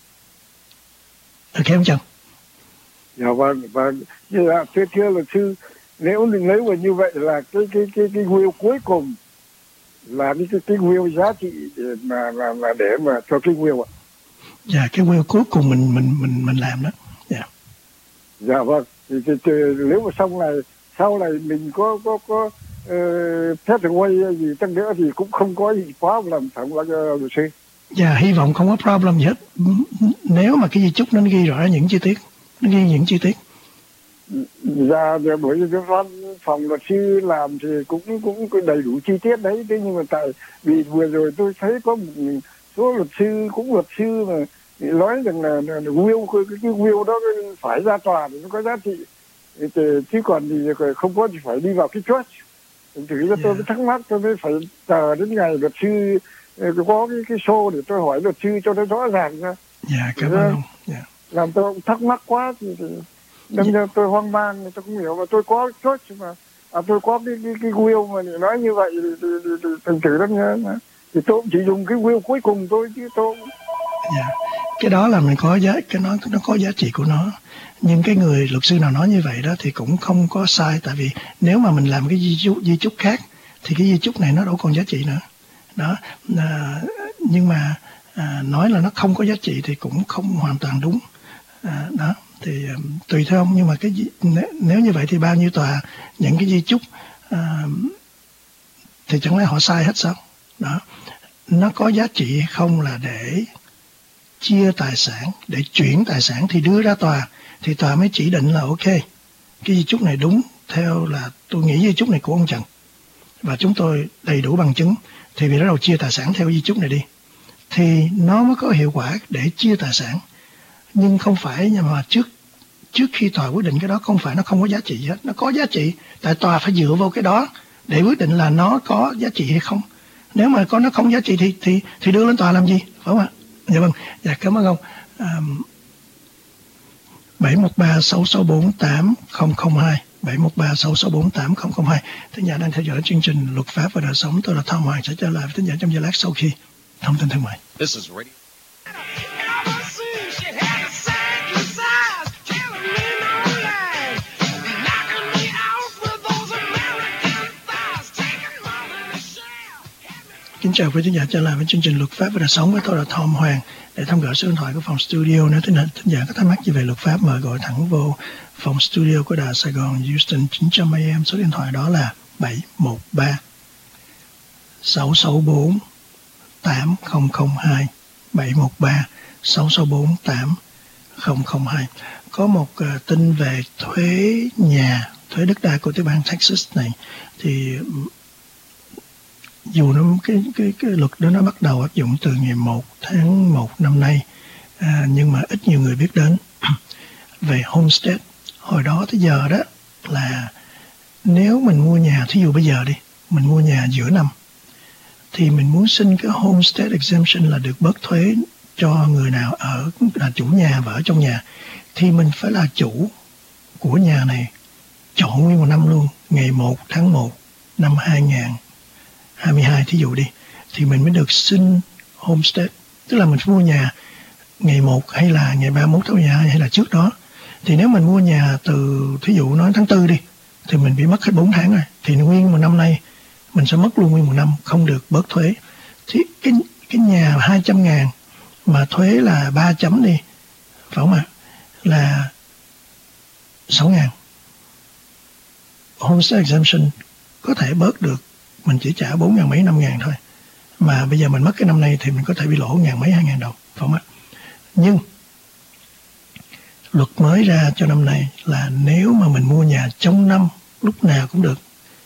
[SPEAKER 1] Ok không Trần?
[SPEAKER 4] Dạ vâng. Như là thưa luật sư, nếu mà như vậy là cái will cuối cùng là cái will giá trị mà để mà cho cái will ạ.
[SPEAKER 1] Dạ, cái will cuối cùng mình làm đó. Dạ.
[SPEAKER 4] Dạ vâng. Thì nếu mà sau này mình có phép được quay gì chăng nữa thì cũng không có gì quá làm phạm luật sư.
[SPEAKER 1] Dạ, hy vọng không có problem gì hết. Nếu mà cái di chúc nó ghi rõ những chi tiết, nó ghi những chi tiết.
[SPEAKER 4] Dạ, bởi vì cái văn phòng luật sư làm thì cũng đầy đủ chi tiết đấy. Thế nhưng mà tại vì vừa rồi tôi thấy có một số luật sư mà nói rằng là will cái will đó phải ra tòa thì nó có giá trị, chứ còn thì không có thì phải đi vào cái church. Thử ra tôi mới thắc mắc, tôi mới phải chờ đến ngày luật sư có cái show để tôi hỏi luật sư cho nó rõ ràng ra.
[SPEAKER 1] Dạ, cảm ơn ông. Dạ.
[SPEAKER 4] Làm tôi thắc mắc quá thì đâm ra tôi hoang mang, tôi không hiểu. Mà tôi có church mà tôi có cái will mà nói như vậy thì thành thử lắm nhá. Thì tôi chỉ dùng cái will cuối cùng thôi chứ tôi.
[SPEAKER 1] Dạ. Cái đó là mình có nó có giá trị của nó. Nhưng cái người luật sư nào nói như vậy đó thì cũng không có sai, tại vì nếu mà mình làm cái di chúc khác thì cái di chúc này nó đâu còn giá trị nữa. Đó. Nhưng mà nói là nó không có giá trị thì cũng không hoàn toàn đúng. Đó. Thì tùy theo ông, nhưng mà nếu như vậy thì bao nhiêu tòa những cái di chúc thì chẳng lẽ họ sai hết sao? Đó. Nó có giá trị hay không là để chia tài sản, để chuyển tài sản thì đưa ra tòa, thì tòa mới chỉ định là ok, cái di chúc này đúng theo là tôi nghĩ di chúc này của ông Trần và chúng tôi đầy đủ bằng chứng, thì vì bắt đầu chia tài sản theo di chúc này đi thì nó mới có hiệu quả để chia tài sản. Nhưng không phải, nhưng mà trước khi tòa quyết định cái đó không phải nó không có giá trị hết, nó có giá trị, tại tòa phải dựa vào cái đó để quyết định là nó có giá trị hay không. Nếu mà nó không giá trị thì đưa lên tòa làm gì, phải không ạ? Dạ vâng, dạ cảm ơn ông. 713-664-8002 713-664-8002. Thính giả đang theo dõi chương trình Luật pháp và đời sống. Tôi là Tom Hoàng, sẽ trở lại với thính giả trong giây lát sau khi thông tin thương mại.
[SPEAKER 5] This is radio.
[SPEAKER 1] Kính chào quý thính giả trở lại với chương trình Luật pháp và đời sống với tôi là Tom Hoàng. Để thăm gỡ số điện thoại của phòng studio, nếu thính giả có thắc mắc gì về luật pháp mời gọi thẳng vô phòng studio của Đài Sài Gòn Houston 900 AM. Số điện thoại đó là 713-664-8002 713-664-8002. Có một tin về thuế đất đai của tiểu bang Texas này, thì dù nó cái luật đó nó bắt đầu áp dụng từ ngày 1 tháng 1 năm nay, nhưng mà ít nhiều người biết đến về homestead. Hồi đó tới giờ đó là nếu mình mua nhà, thí dụ bây giờ đi, mình mua nhà giữa năm thì mình muốn xin cái homestead exemption là được bớt thuế cho người nào là chủ nhà và ở trong nhà, thì mình phải là chủ của nhà này trọn nguyên một năm luôn, ngày 1 tháng 1 năm 2022 thí dụ đi, thì mình mới được xin homestead. Tức là mình phải mua nhà ngày 1 hay là ngày 31 tháng 12 hay là trước đó. Thì nếu mình mua nhà từ, thí dụ nói tháng 4 đi, thì mình bị mất hết 4 tháng rồi, thì nguyên một năm nay mình sẽ mất luôn nguyên một năm, không được bớt thuế. Thì cái nhà 200.000 mà thuế là 3 chấm đi, phải không ạ? Là 6.000. Homestead exemption có thể bớt được, mình chỉ trả 4.000 mấy 5.000 thôi. Mà bây giờ mình mất cái năm nay thì mình có thể bị lỗ 1.000 mấy 2.000 đồng, phải không ạ? Nhưng luật mới ra cho năm nay là nếu mà mình mua nhà trong năm, lúc nào cũng được,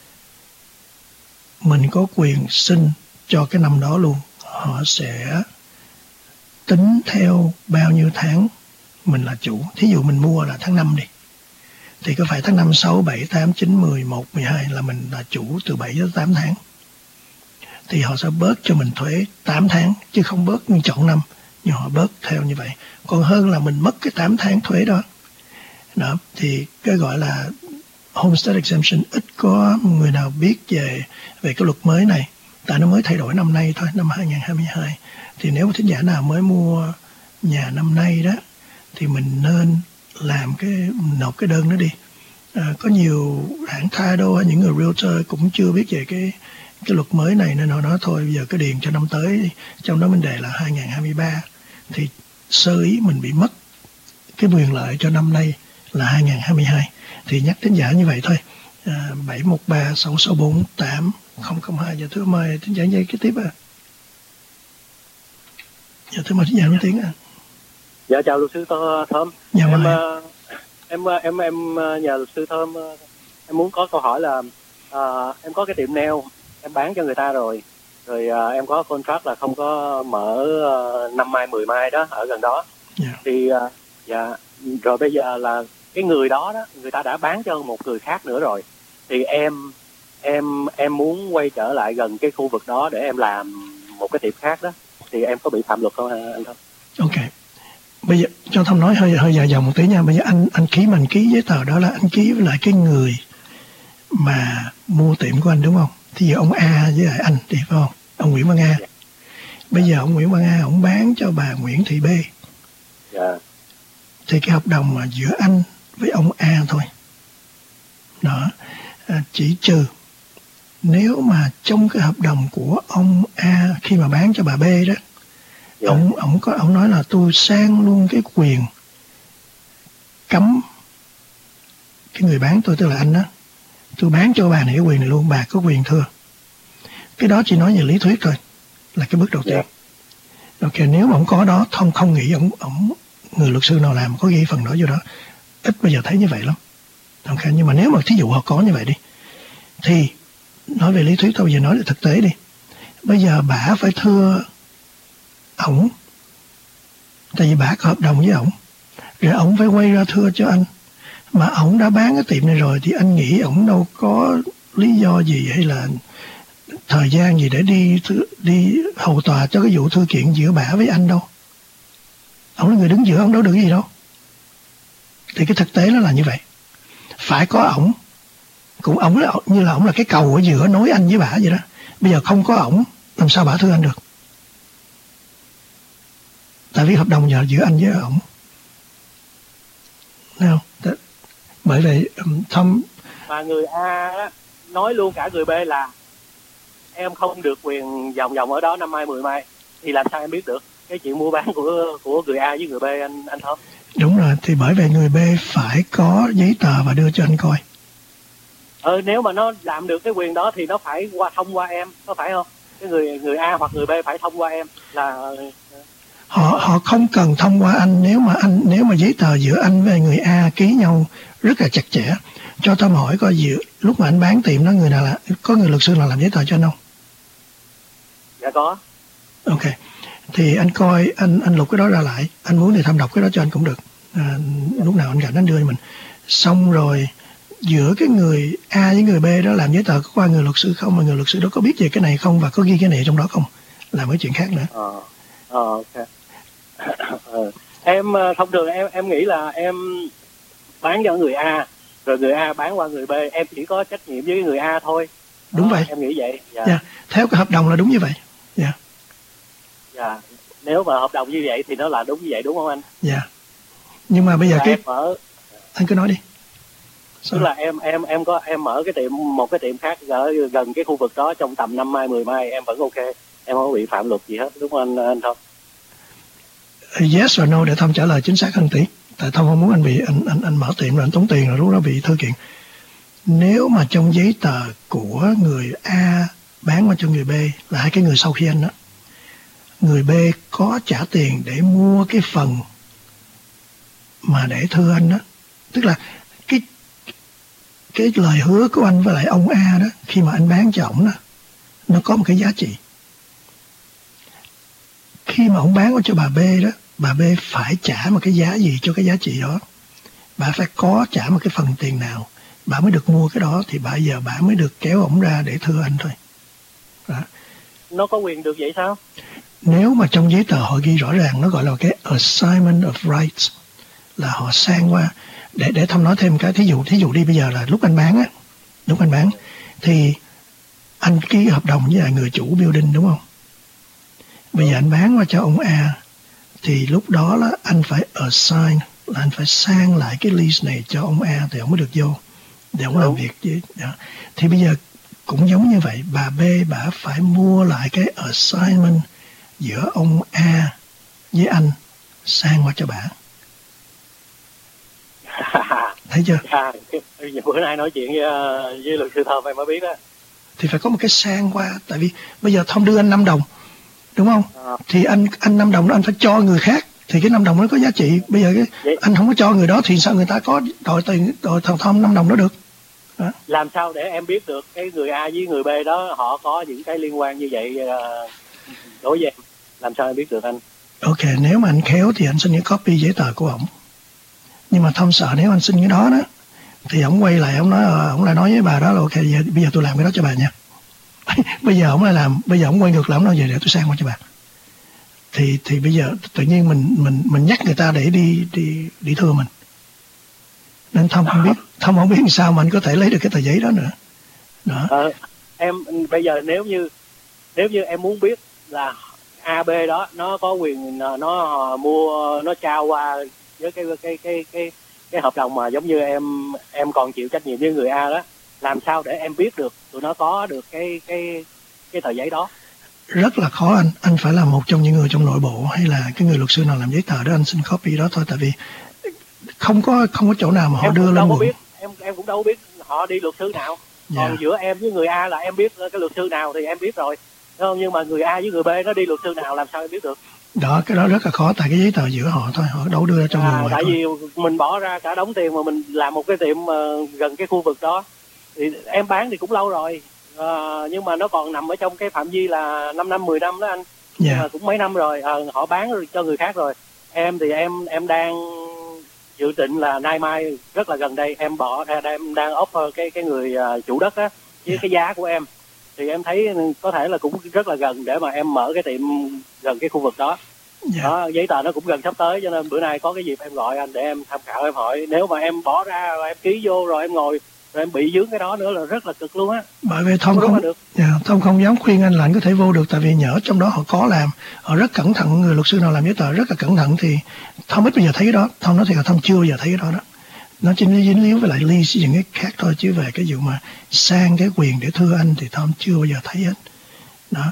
[SPEAKER 1] mình có quyền xin cho cái năm đó luôn. Họ sẽ tính theo bao nhiêu tháng mình là chủ. Thí dụ mình mua là tháng 5 đi, thì có phải tháng 5, 6, 7, 8, 9, 10, 11, 12 là mình là chủ từ 7 đến 8 tháng. Thì họ sẽ bớt cho mình thuế 8 tháng, chứ không bớt như chọn năm, nhưng họ bớt theo như vậy. Còn hơn là mình mất cái 8 tháng thuế đó. Đó, thì cái gọi là homestead exemption, ít có người nào biết về cái luật mới này, tại nó mới thay đổi năm nay thôi, năm 2022. Thì nếu thính giả nào mới mua nhà năm nay đó, thì mình nên nộp cái đơn đó đi. Có nhiều hãng title hay những người realtor cũng chưa biết về cái luật mới này, nên họ nói thôi bây giờ cứ điền cho năm tới, trong đó mình đề là 2023 thì sơ ý mình bị mất cái quyền lợi cho năm nay là 2022. Thì nhắc thính giả như vậy thôi. 713-664-8002. Giờ thưa mời thính giả dây kế tiếp à. Giờ thưa mời thính giả nói tiếng à.
[SPEAKER 5] Dạ chào luật sư Thơm.
[SPEAKER 1] Dạ,
[SPEAKER 5] em nhờ luật sư Thơm, em muốn có câu hỏi là em có cái tiệm nail em bán cho người ta rồi em có contract là không có mở 5 mai 10 mai đó ở gần đó. Thì rồi bây giờ là cái người đó người ta đã bán cho một người khác nữa rồi, thì em muốn quay trở lại gần cái khu vực đó để em làm một cái tiệm khác đó, thì em có bị phạm luật không anh Thơm?
[SPEAKER 1] Ok, bây giờ cho Thơm nói hơi dài dòng một tí nha. Bây giờ anh ký giấy tờ đó là anh ký với lại cái người mà mua tiệm của anh đúng không? Thì giờ ông A với lại anh thì phải không? Ông Nguyễn Văn A. Bây giờ ông Nguyễn Văn A ông bán cho bà Nguyễn Thị B. Thì cái hợp đồng mà giữa anh với ông A thôi đó, chỉ trừ nếu mà trong cái hợp đồng của ông A khi mà bán cho bà B đó, ông nói là tôi sang luôn cái quyền cấm cái người bán tôi, tức là anh đó, tôi bán cho bà này cái quyền này luôn, bà có quyền thưa. Cái đó chỉ nói về lý thuyết thôi, là cái bước đầu tiên. Ok, nếu mà ông có đó, không nghĩ ông người luật sư nào làm có ghi phần đó vô đó, ít bây giờ thấy như vậy lắm. Ok, nhưng mà nếu mà thí dụ họ có như vậy đi, thì nói về lý thuyết thôi, giờ nói về thực tế đi. Bây giờ bả phải thưa ổng, tại vì bả có hợp đồng với ổng, rồi ổng phải quay ra thưa cho anh. Mà ổng đã bán cái tiệm này rồi thì anh nghĩ ổng đâu có lý do gì hay là thời gian gì để đi hầu tòa cho cái vụ thư kiện giữa bả với anh đâu. Ổng là người đứng giữa, ổng đâu được gì đâu. Thì cái thực tế nó là như vậy. Phải có ổng, cũng ổng là như là ổng là cái cầu ở giữa nối anh với bả vậy đó. Bây giờ không có ổng, làm sao bả thưa anh được? Tại vì hợp đồng giờ giữa anh với ổng. Nào, bởi vậy Thơm.
[SPEAKER 5] Mà người A nói luôn cả người B là em không được quyền vòng ở đó 5 mai 10 mai, thì làm sao em biết được cái chuyện mua bán của người A với người B anh Thơm?
[SPEAKER 1] Đúng rồi, thì bởi vậy người B phải có giấy tờ và đưa cho anh coi.
[SPEAKER 5] Nếu mà nó làm được cái quyền đó thì nó phải thông qua em, có phải không? Cái người A hoặc người B phải thông qua em là
[SPEAKER 1] họ không cần thông qua anh nếu mà giấy tờ giữa anh với người A ký nhau rất là chặt chẽ. Cho Thơm hỏi coi lúc mà anh bán tiệm đó người nào là có người luật sư nào làm giấy tờ cho anh không?
[SPEAKER 5] Dạ có.
[SPEAKER 1] Ok, thì anh coi anh lục cái đó ra lại, anh muốn thì Thơm đọc cái đó cho anh cũng được. Lúc nào anh rảnh anh đưa cho mình. Xong rồi giữa cái người A với người B đó làm giấy tờ có qua người luật sư không, mà người luật sư đó có biết về cái này không và có ghi cái này trong đó không, là mấy chuyện khác nữa.
[SPEAKER 5] Ok. Em thông thường em nghĩ là em bán cho người A rồi người A bán qua người B, em chỉ có trách nhiệm với người A thôi.
[SPEAKER 1] Đúng vậy.
[SPEAKER 5] Em nghĩ vậy.
[SPEAKER 1] Dạ. Theo cái hợp đồng là đúng như vậy.
[SPEAKER 5] Dạ. Nếu mà hợp đồng như vậy thì nó là đúng như vậy đúng không anh?
[SPEAKER 1] Dạ. Nhưng mà bây giờ anh cứ nói đi.
[SPEAKER 5] Tức là em mở một cái tiệm khác ở gần cái khu vực đó trong tầm 5 mai 10 mai em vẫn ok, em không bị phạm luật gì hết đúng không anh Thơm?
[SPEAKER 1] Yes or no để Thơm trả lời chính xác hơn tí. Tại Thơm không muốn anh bị anh mở tiệm rồi anh tốn tiền rồi lúc đó bị thư kiện. Nếu mà trong giấy tờ của người A bán qua cho người B là hai cái người sau khi anh đó, người B có trả tiền để mua cái phần mà để thưa anh đó, tức là cái lời hứa của anh với lại ông A đó khi mà anh bán cho ổng đó, nó có một cái giá trị. Khi mà ông bán cho bà B đó, bà B phải trả một cái giá gì cho cái giá trị đó. Bà phải có trả một cái phần tiền nào bà mới được mua cái đó, thì giờ bà mới được kéo ổng ra để thưa anh thôi. Đó.
[SPEAKER 5] Nó có quyền được vậy sao?
[SPEAKER 1] Nếu mà trong giấy tờ họ ghi rõ ràng, nó gọi là cái assignment of rights, là họ sang qua. Để Thơm nói thêm cái thí dụ đi, bây giờ là lúc anh bán thì anh ký hợp đồng với lại người chủ building đúng không? Bây giờ anh bán qua cho ông A thì lúc đó là anh phải assign, là anh phải sang lại cái lease này cho ông A thì ông mới được vô. để ông làm việc với đó. Thì bây giờ cũng giống như vậy, bà B bà phải mua lại cái assignment giữa ông A với anh sang qua cho bà. Thấy chưa?
[SPEAKER 5] Bữa nay nói chuyện với luật sư Thơm em mới biết đó.
[SPEAKER 1] Thì phải có một cái sang qua, tại vì bây giờ Thơm đưa anh 5 đồng, đúng không? Thì anh 5 đồng đó anh phải cho người khác, thì cái 5 đồng nó có giá trị. Bây giờ anh không có cho người đó thì sao người ta có đòi thằng Thơm 5 đồng đó được? Đó.
[SPEAKER 5] Làm sao để em biết được cái người A với người B đó họ có những cái liên quan như vậy đối với em? Làm sao em biết được anh?
[SPEAKER 1] Ok, nếu mà anh khéo thì anh xin cái copy giấy tờ của ổng. Nhưng mà Thơm sợ nếu anh xin cái đó thì ổng quay lại ổng lại nói với bà đó là ok, bây giờ tôi làm cái đó cho bà nha. Bây giờ ổng lại làm, bây giờ ổng quay ngược lại ổng nói về để tôi sang qua cho bà. Thì bây giờ tự nhiên mình nhắc người ta để đi thưa mình. Nên Thơm không biết sao mà anh có thể lấy được cái tờ giấy đó nữa. Đó.
[SPEAKER 5] Em bây giờ nếu như em muốn biết là AB đó nó có quyền nó mua, nó trao qua với cái hợp đồng mà giống như em còn chịu trách nhiệm với người A đó, làm sao để em biết được tụi nó có được cái tờ giấy đó?
[SPEAKER 1] Rất là khó anh phải là một trong những người trong nội bộ hay là cái người luật sư nào làm giấy tờ đó anh xin copy đó thôi, tại vì không có chỗ nào mà họ đưa lên
[SPEAKER 5] quận. Em cũng đâu biết họ đi luật sư nào. Còn giữa em với người A là em biết cái luật sư nào thì em biết rồi, đúng không? Nhưng mà người A với người B nó đi luật sư nào làm sao em biết được? Đó,
[SPEAKER 1] cái đó rất là khó, tại cái giấy tờ giữa họ thôi, họ đâu đưa ra cho người ngoài.
[SPEAKER 5] Tại vì mình bỏ ra cả đống tiền mà mình làm một cái tiệm gần cái khu vực đó, thì em bán thì cũng lâu rồi, nhưng mà nó còn nằm ở trong cái phạm vi là 5 năm 10 năm đó anh. Nhưng mà cũng mấy năm rồi, họ bán cho người khác rồi. Em thì em đang dự định là nay mai rất là gần đây em bỏ ra, em đang offer cái người chủ đất á với cái giá của em, thì em thấy có thể là cũng rất là gần để mà em mở cái tiệm gần cái khu vực đó. Đó, giấy tờ nó cũng gần sắp tới, cho nên bữa nay có cái dịp em gọi anh để em tham khảo, em hỏi nếu mà em bỏ ra rồi em ký vô rồi em ngồi rồi em bị vướng cái đó nữa là rất là cực luôn á.
[SPEAKER 1] Bởi vì Thơm không dám khuyên anh là anh có thể vô được, tại vì nhỡ trong đó họ có làm, họ rất cẩn thận, người luật sư nào làm giấy tờ rất là cẩn thận, thì Thơm ít bây giờ thấy cái đó. Thơm nói thì là Thơm chưa bao giờ thấy cái đó. Nó chỉ dính líu với lại lease những cái khác thôi, chứ về cái vụ mà sang cái quyền để thưa anh thì Thơm chưa bao giờ thấy hết. Đó,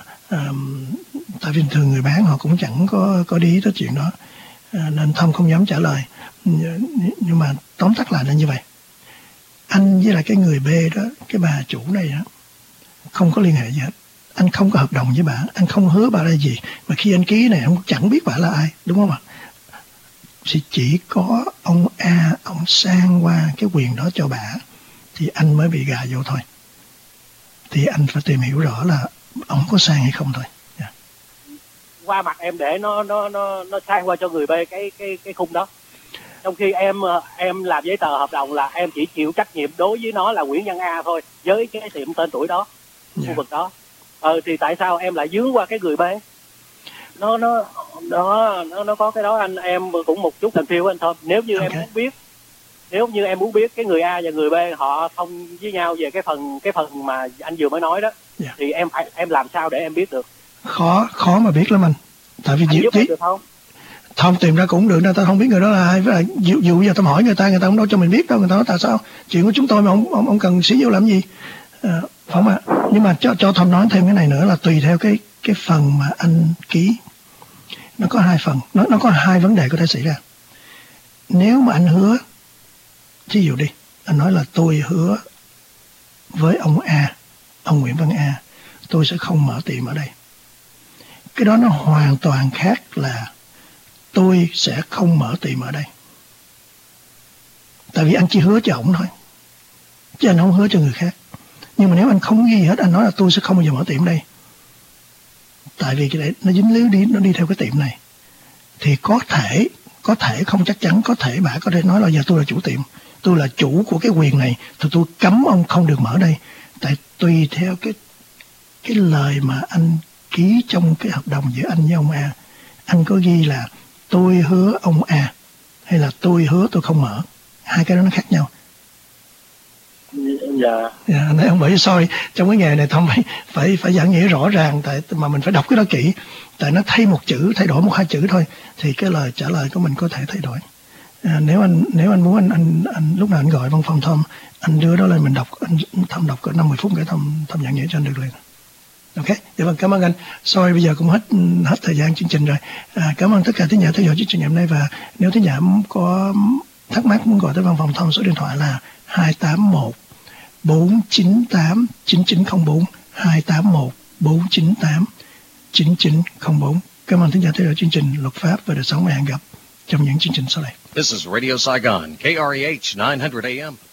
[SPEAKER 1] tại vì thường người bán họ cũng chẳng có đi tới chuyện đó, nên Thơm không dám trả lời. Nhưng mà tóm tắt lại là như vậy. Anh với lại cái người B đó, cái bà chủ này đó, không có liên hệ gì hết. Anh không có hợp đồng với bà, anh không hứa bà là gì. Mà khi anh ký này, anh chẳng biết bà là ai, đúng không ạ? Thì chỉ có ông A, ông sang qua cái quyền đó cho bà, thì anh mới bị gà vô thôi. Thì anh phải tìm hiểu rõ là ông có sang hay không thôi.
[SPEAKER 5] Qua mặt em để nó sang qua cho người B cái khung đó. Trong khi em làm giấy tờ hợp đồng là em chỉ chịu trách nhiệm đối với nó là Nguyễn Văn A thôi, với cái tiệm tên tuổi đó, khu vực đó. Thì tại sao em lại dướng qua cái người B? Nó có cái đó anh, em cũng một chút confused anh thôi. Nếu như em muốn biết cái người A và người B họ thông với nhau về cái phần mà anh vừa mới nói đó, thì em làm sao để em biết được?
[SPEAKER 1] Khó mà biết lắm anh. Tại vì
[SPEAKER 5] giúp em được không?
[SPEAKER 1] Không tìm ra cũng được, người ta không biết người đó là ai. Với lại dù bây giờ tôi hỏi người ta không đâu cho mình biết đâu. Người ta nói tại sao chuyện của chúng tôi mà ông cần xí vô làm gì, phải không ạ? Nhưng mà cho Thơm nói thêm cái này nữa là tùy theo cái phần mà anh ký, nó có hai phần, nó có hai vấn đề có thể xảy ra. Nếu mà anh hứa, thí dụ đi, anh nói là tôi hứa với ông A, ông Nguyễn Văn A, tôi sẽ không mở tiệm ở đây. Cái đó nó hoàn toàn khác là tôi sẽ không mở tiệm ở đây. Tại vì anh chỉ hứa cho ổng thôi, chứ anh không hứa cho người khác. Nhưng mà nếu anh không ghi hết, anh nói là tôi sẽ không bao giờ mở tiệm đây, tại vì cái đấy nó dính líu nó đi theo cái tiệm này, thì có thể không chắc chắn, có thể bà có thể nói là giờ tôi là chủ tiệm, tôi là chủ của cái quyền này, thì tôi cấm ông không được mở đây. Tại tùy theo cái lời mà anh ký trong cái hợp đồng giữa anh với ông A, anh có ghi là tôi hứa ông A hay là tôi hứa tôi không mở, hai cái đó nó khác nhau. Này ông bởi sorry, trong cái nghề này Thông phải giảng nghĩa rõ ràng, tại mà mình phải đọc cái đó kỹ, tại nó thay một chữ, thay đổi một hai chữ thôi thì cái lời trả lời của mình có thể thay đổi. Nếu anh muốn anh lúc nào anh gọi văn phòng Tom, anh đưa đó lên mình đọc, anh Tom đọc cỡ 50 phút cái Tom giảng giải cho anh được liền. Ok, dạ vâng, cảm ơn anh. Sorry, bây giờ cũng hết thời gian chương trình rồi. Cảm ơn tất cả thính giả theo dõi chương trình ngày hôm nay, và nếu thính giả có thắc mắc muốn gọi tới văn phòng Tom, số điện thoại là 281 498 9904, 281 498 9904. Cảm ơn thính giả theo dõi chương trình Luật pháp và đời sống, và hẹn gặp trong những chương trình sau đây.
[SPEAKER 6] This is Radio Saigon, KREH 900 AM.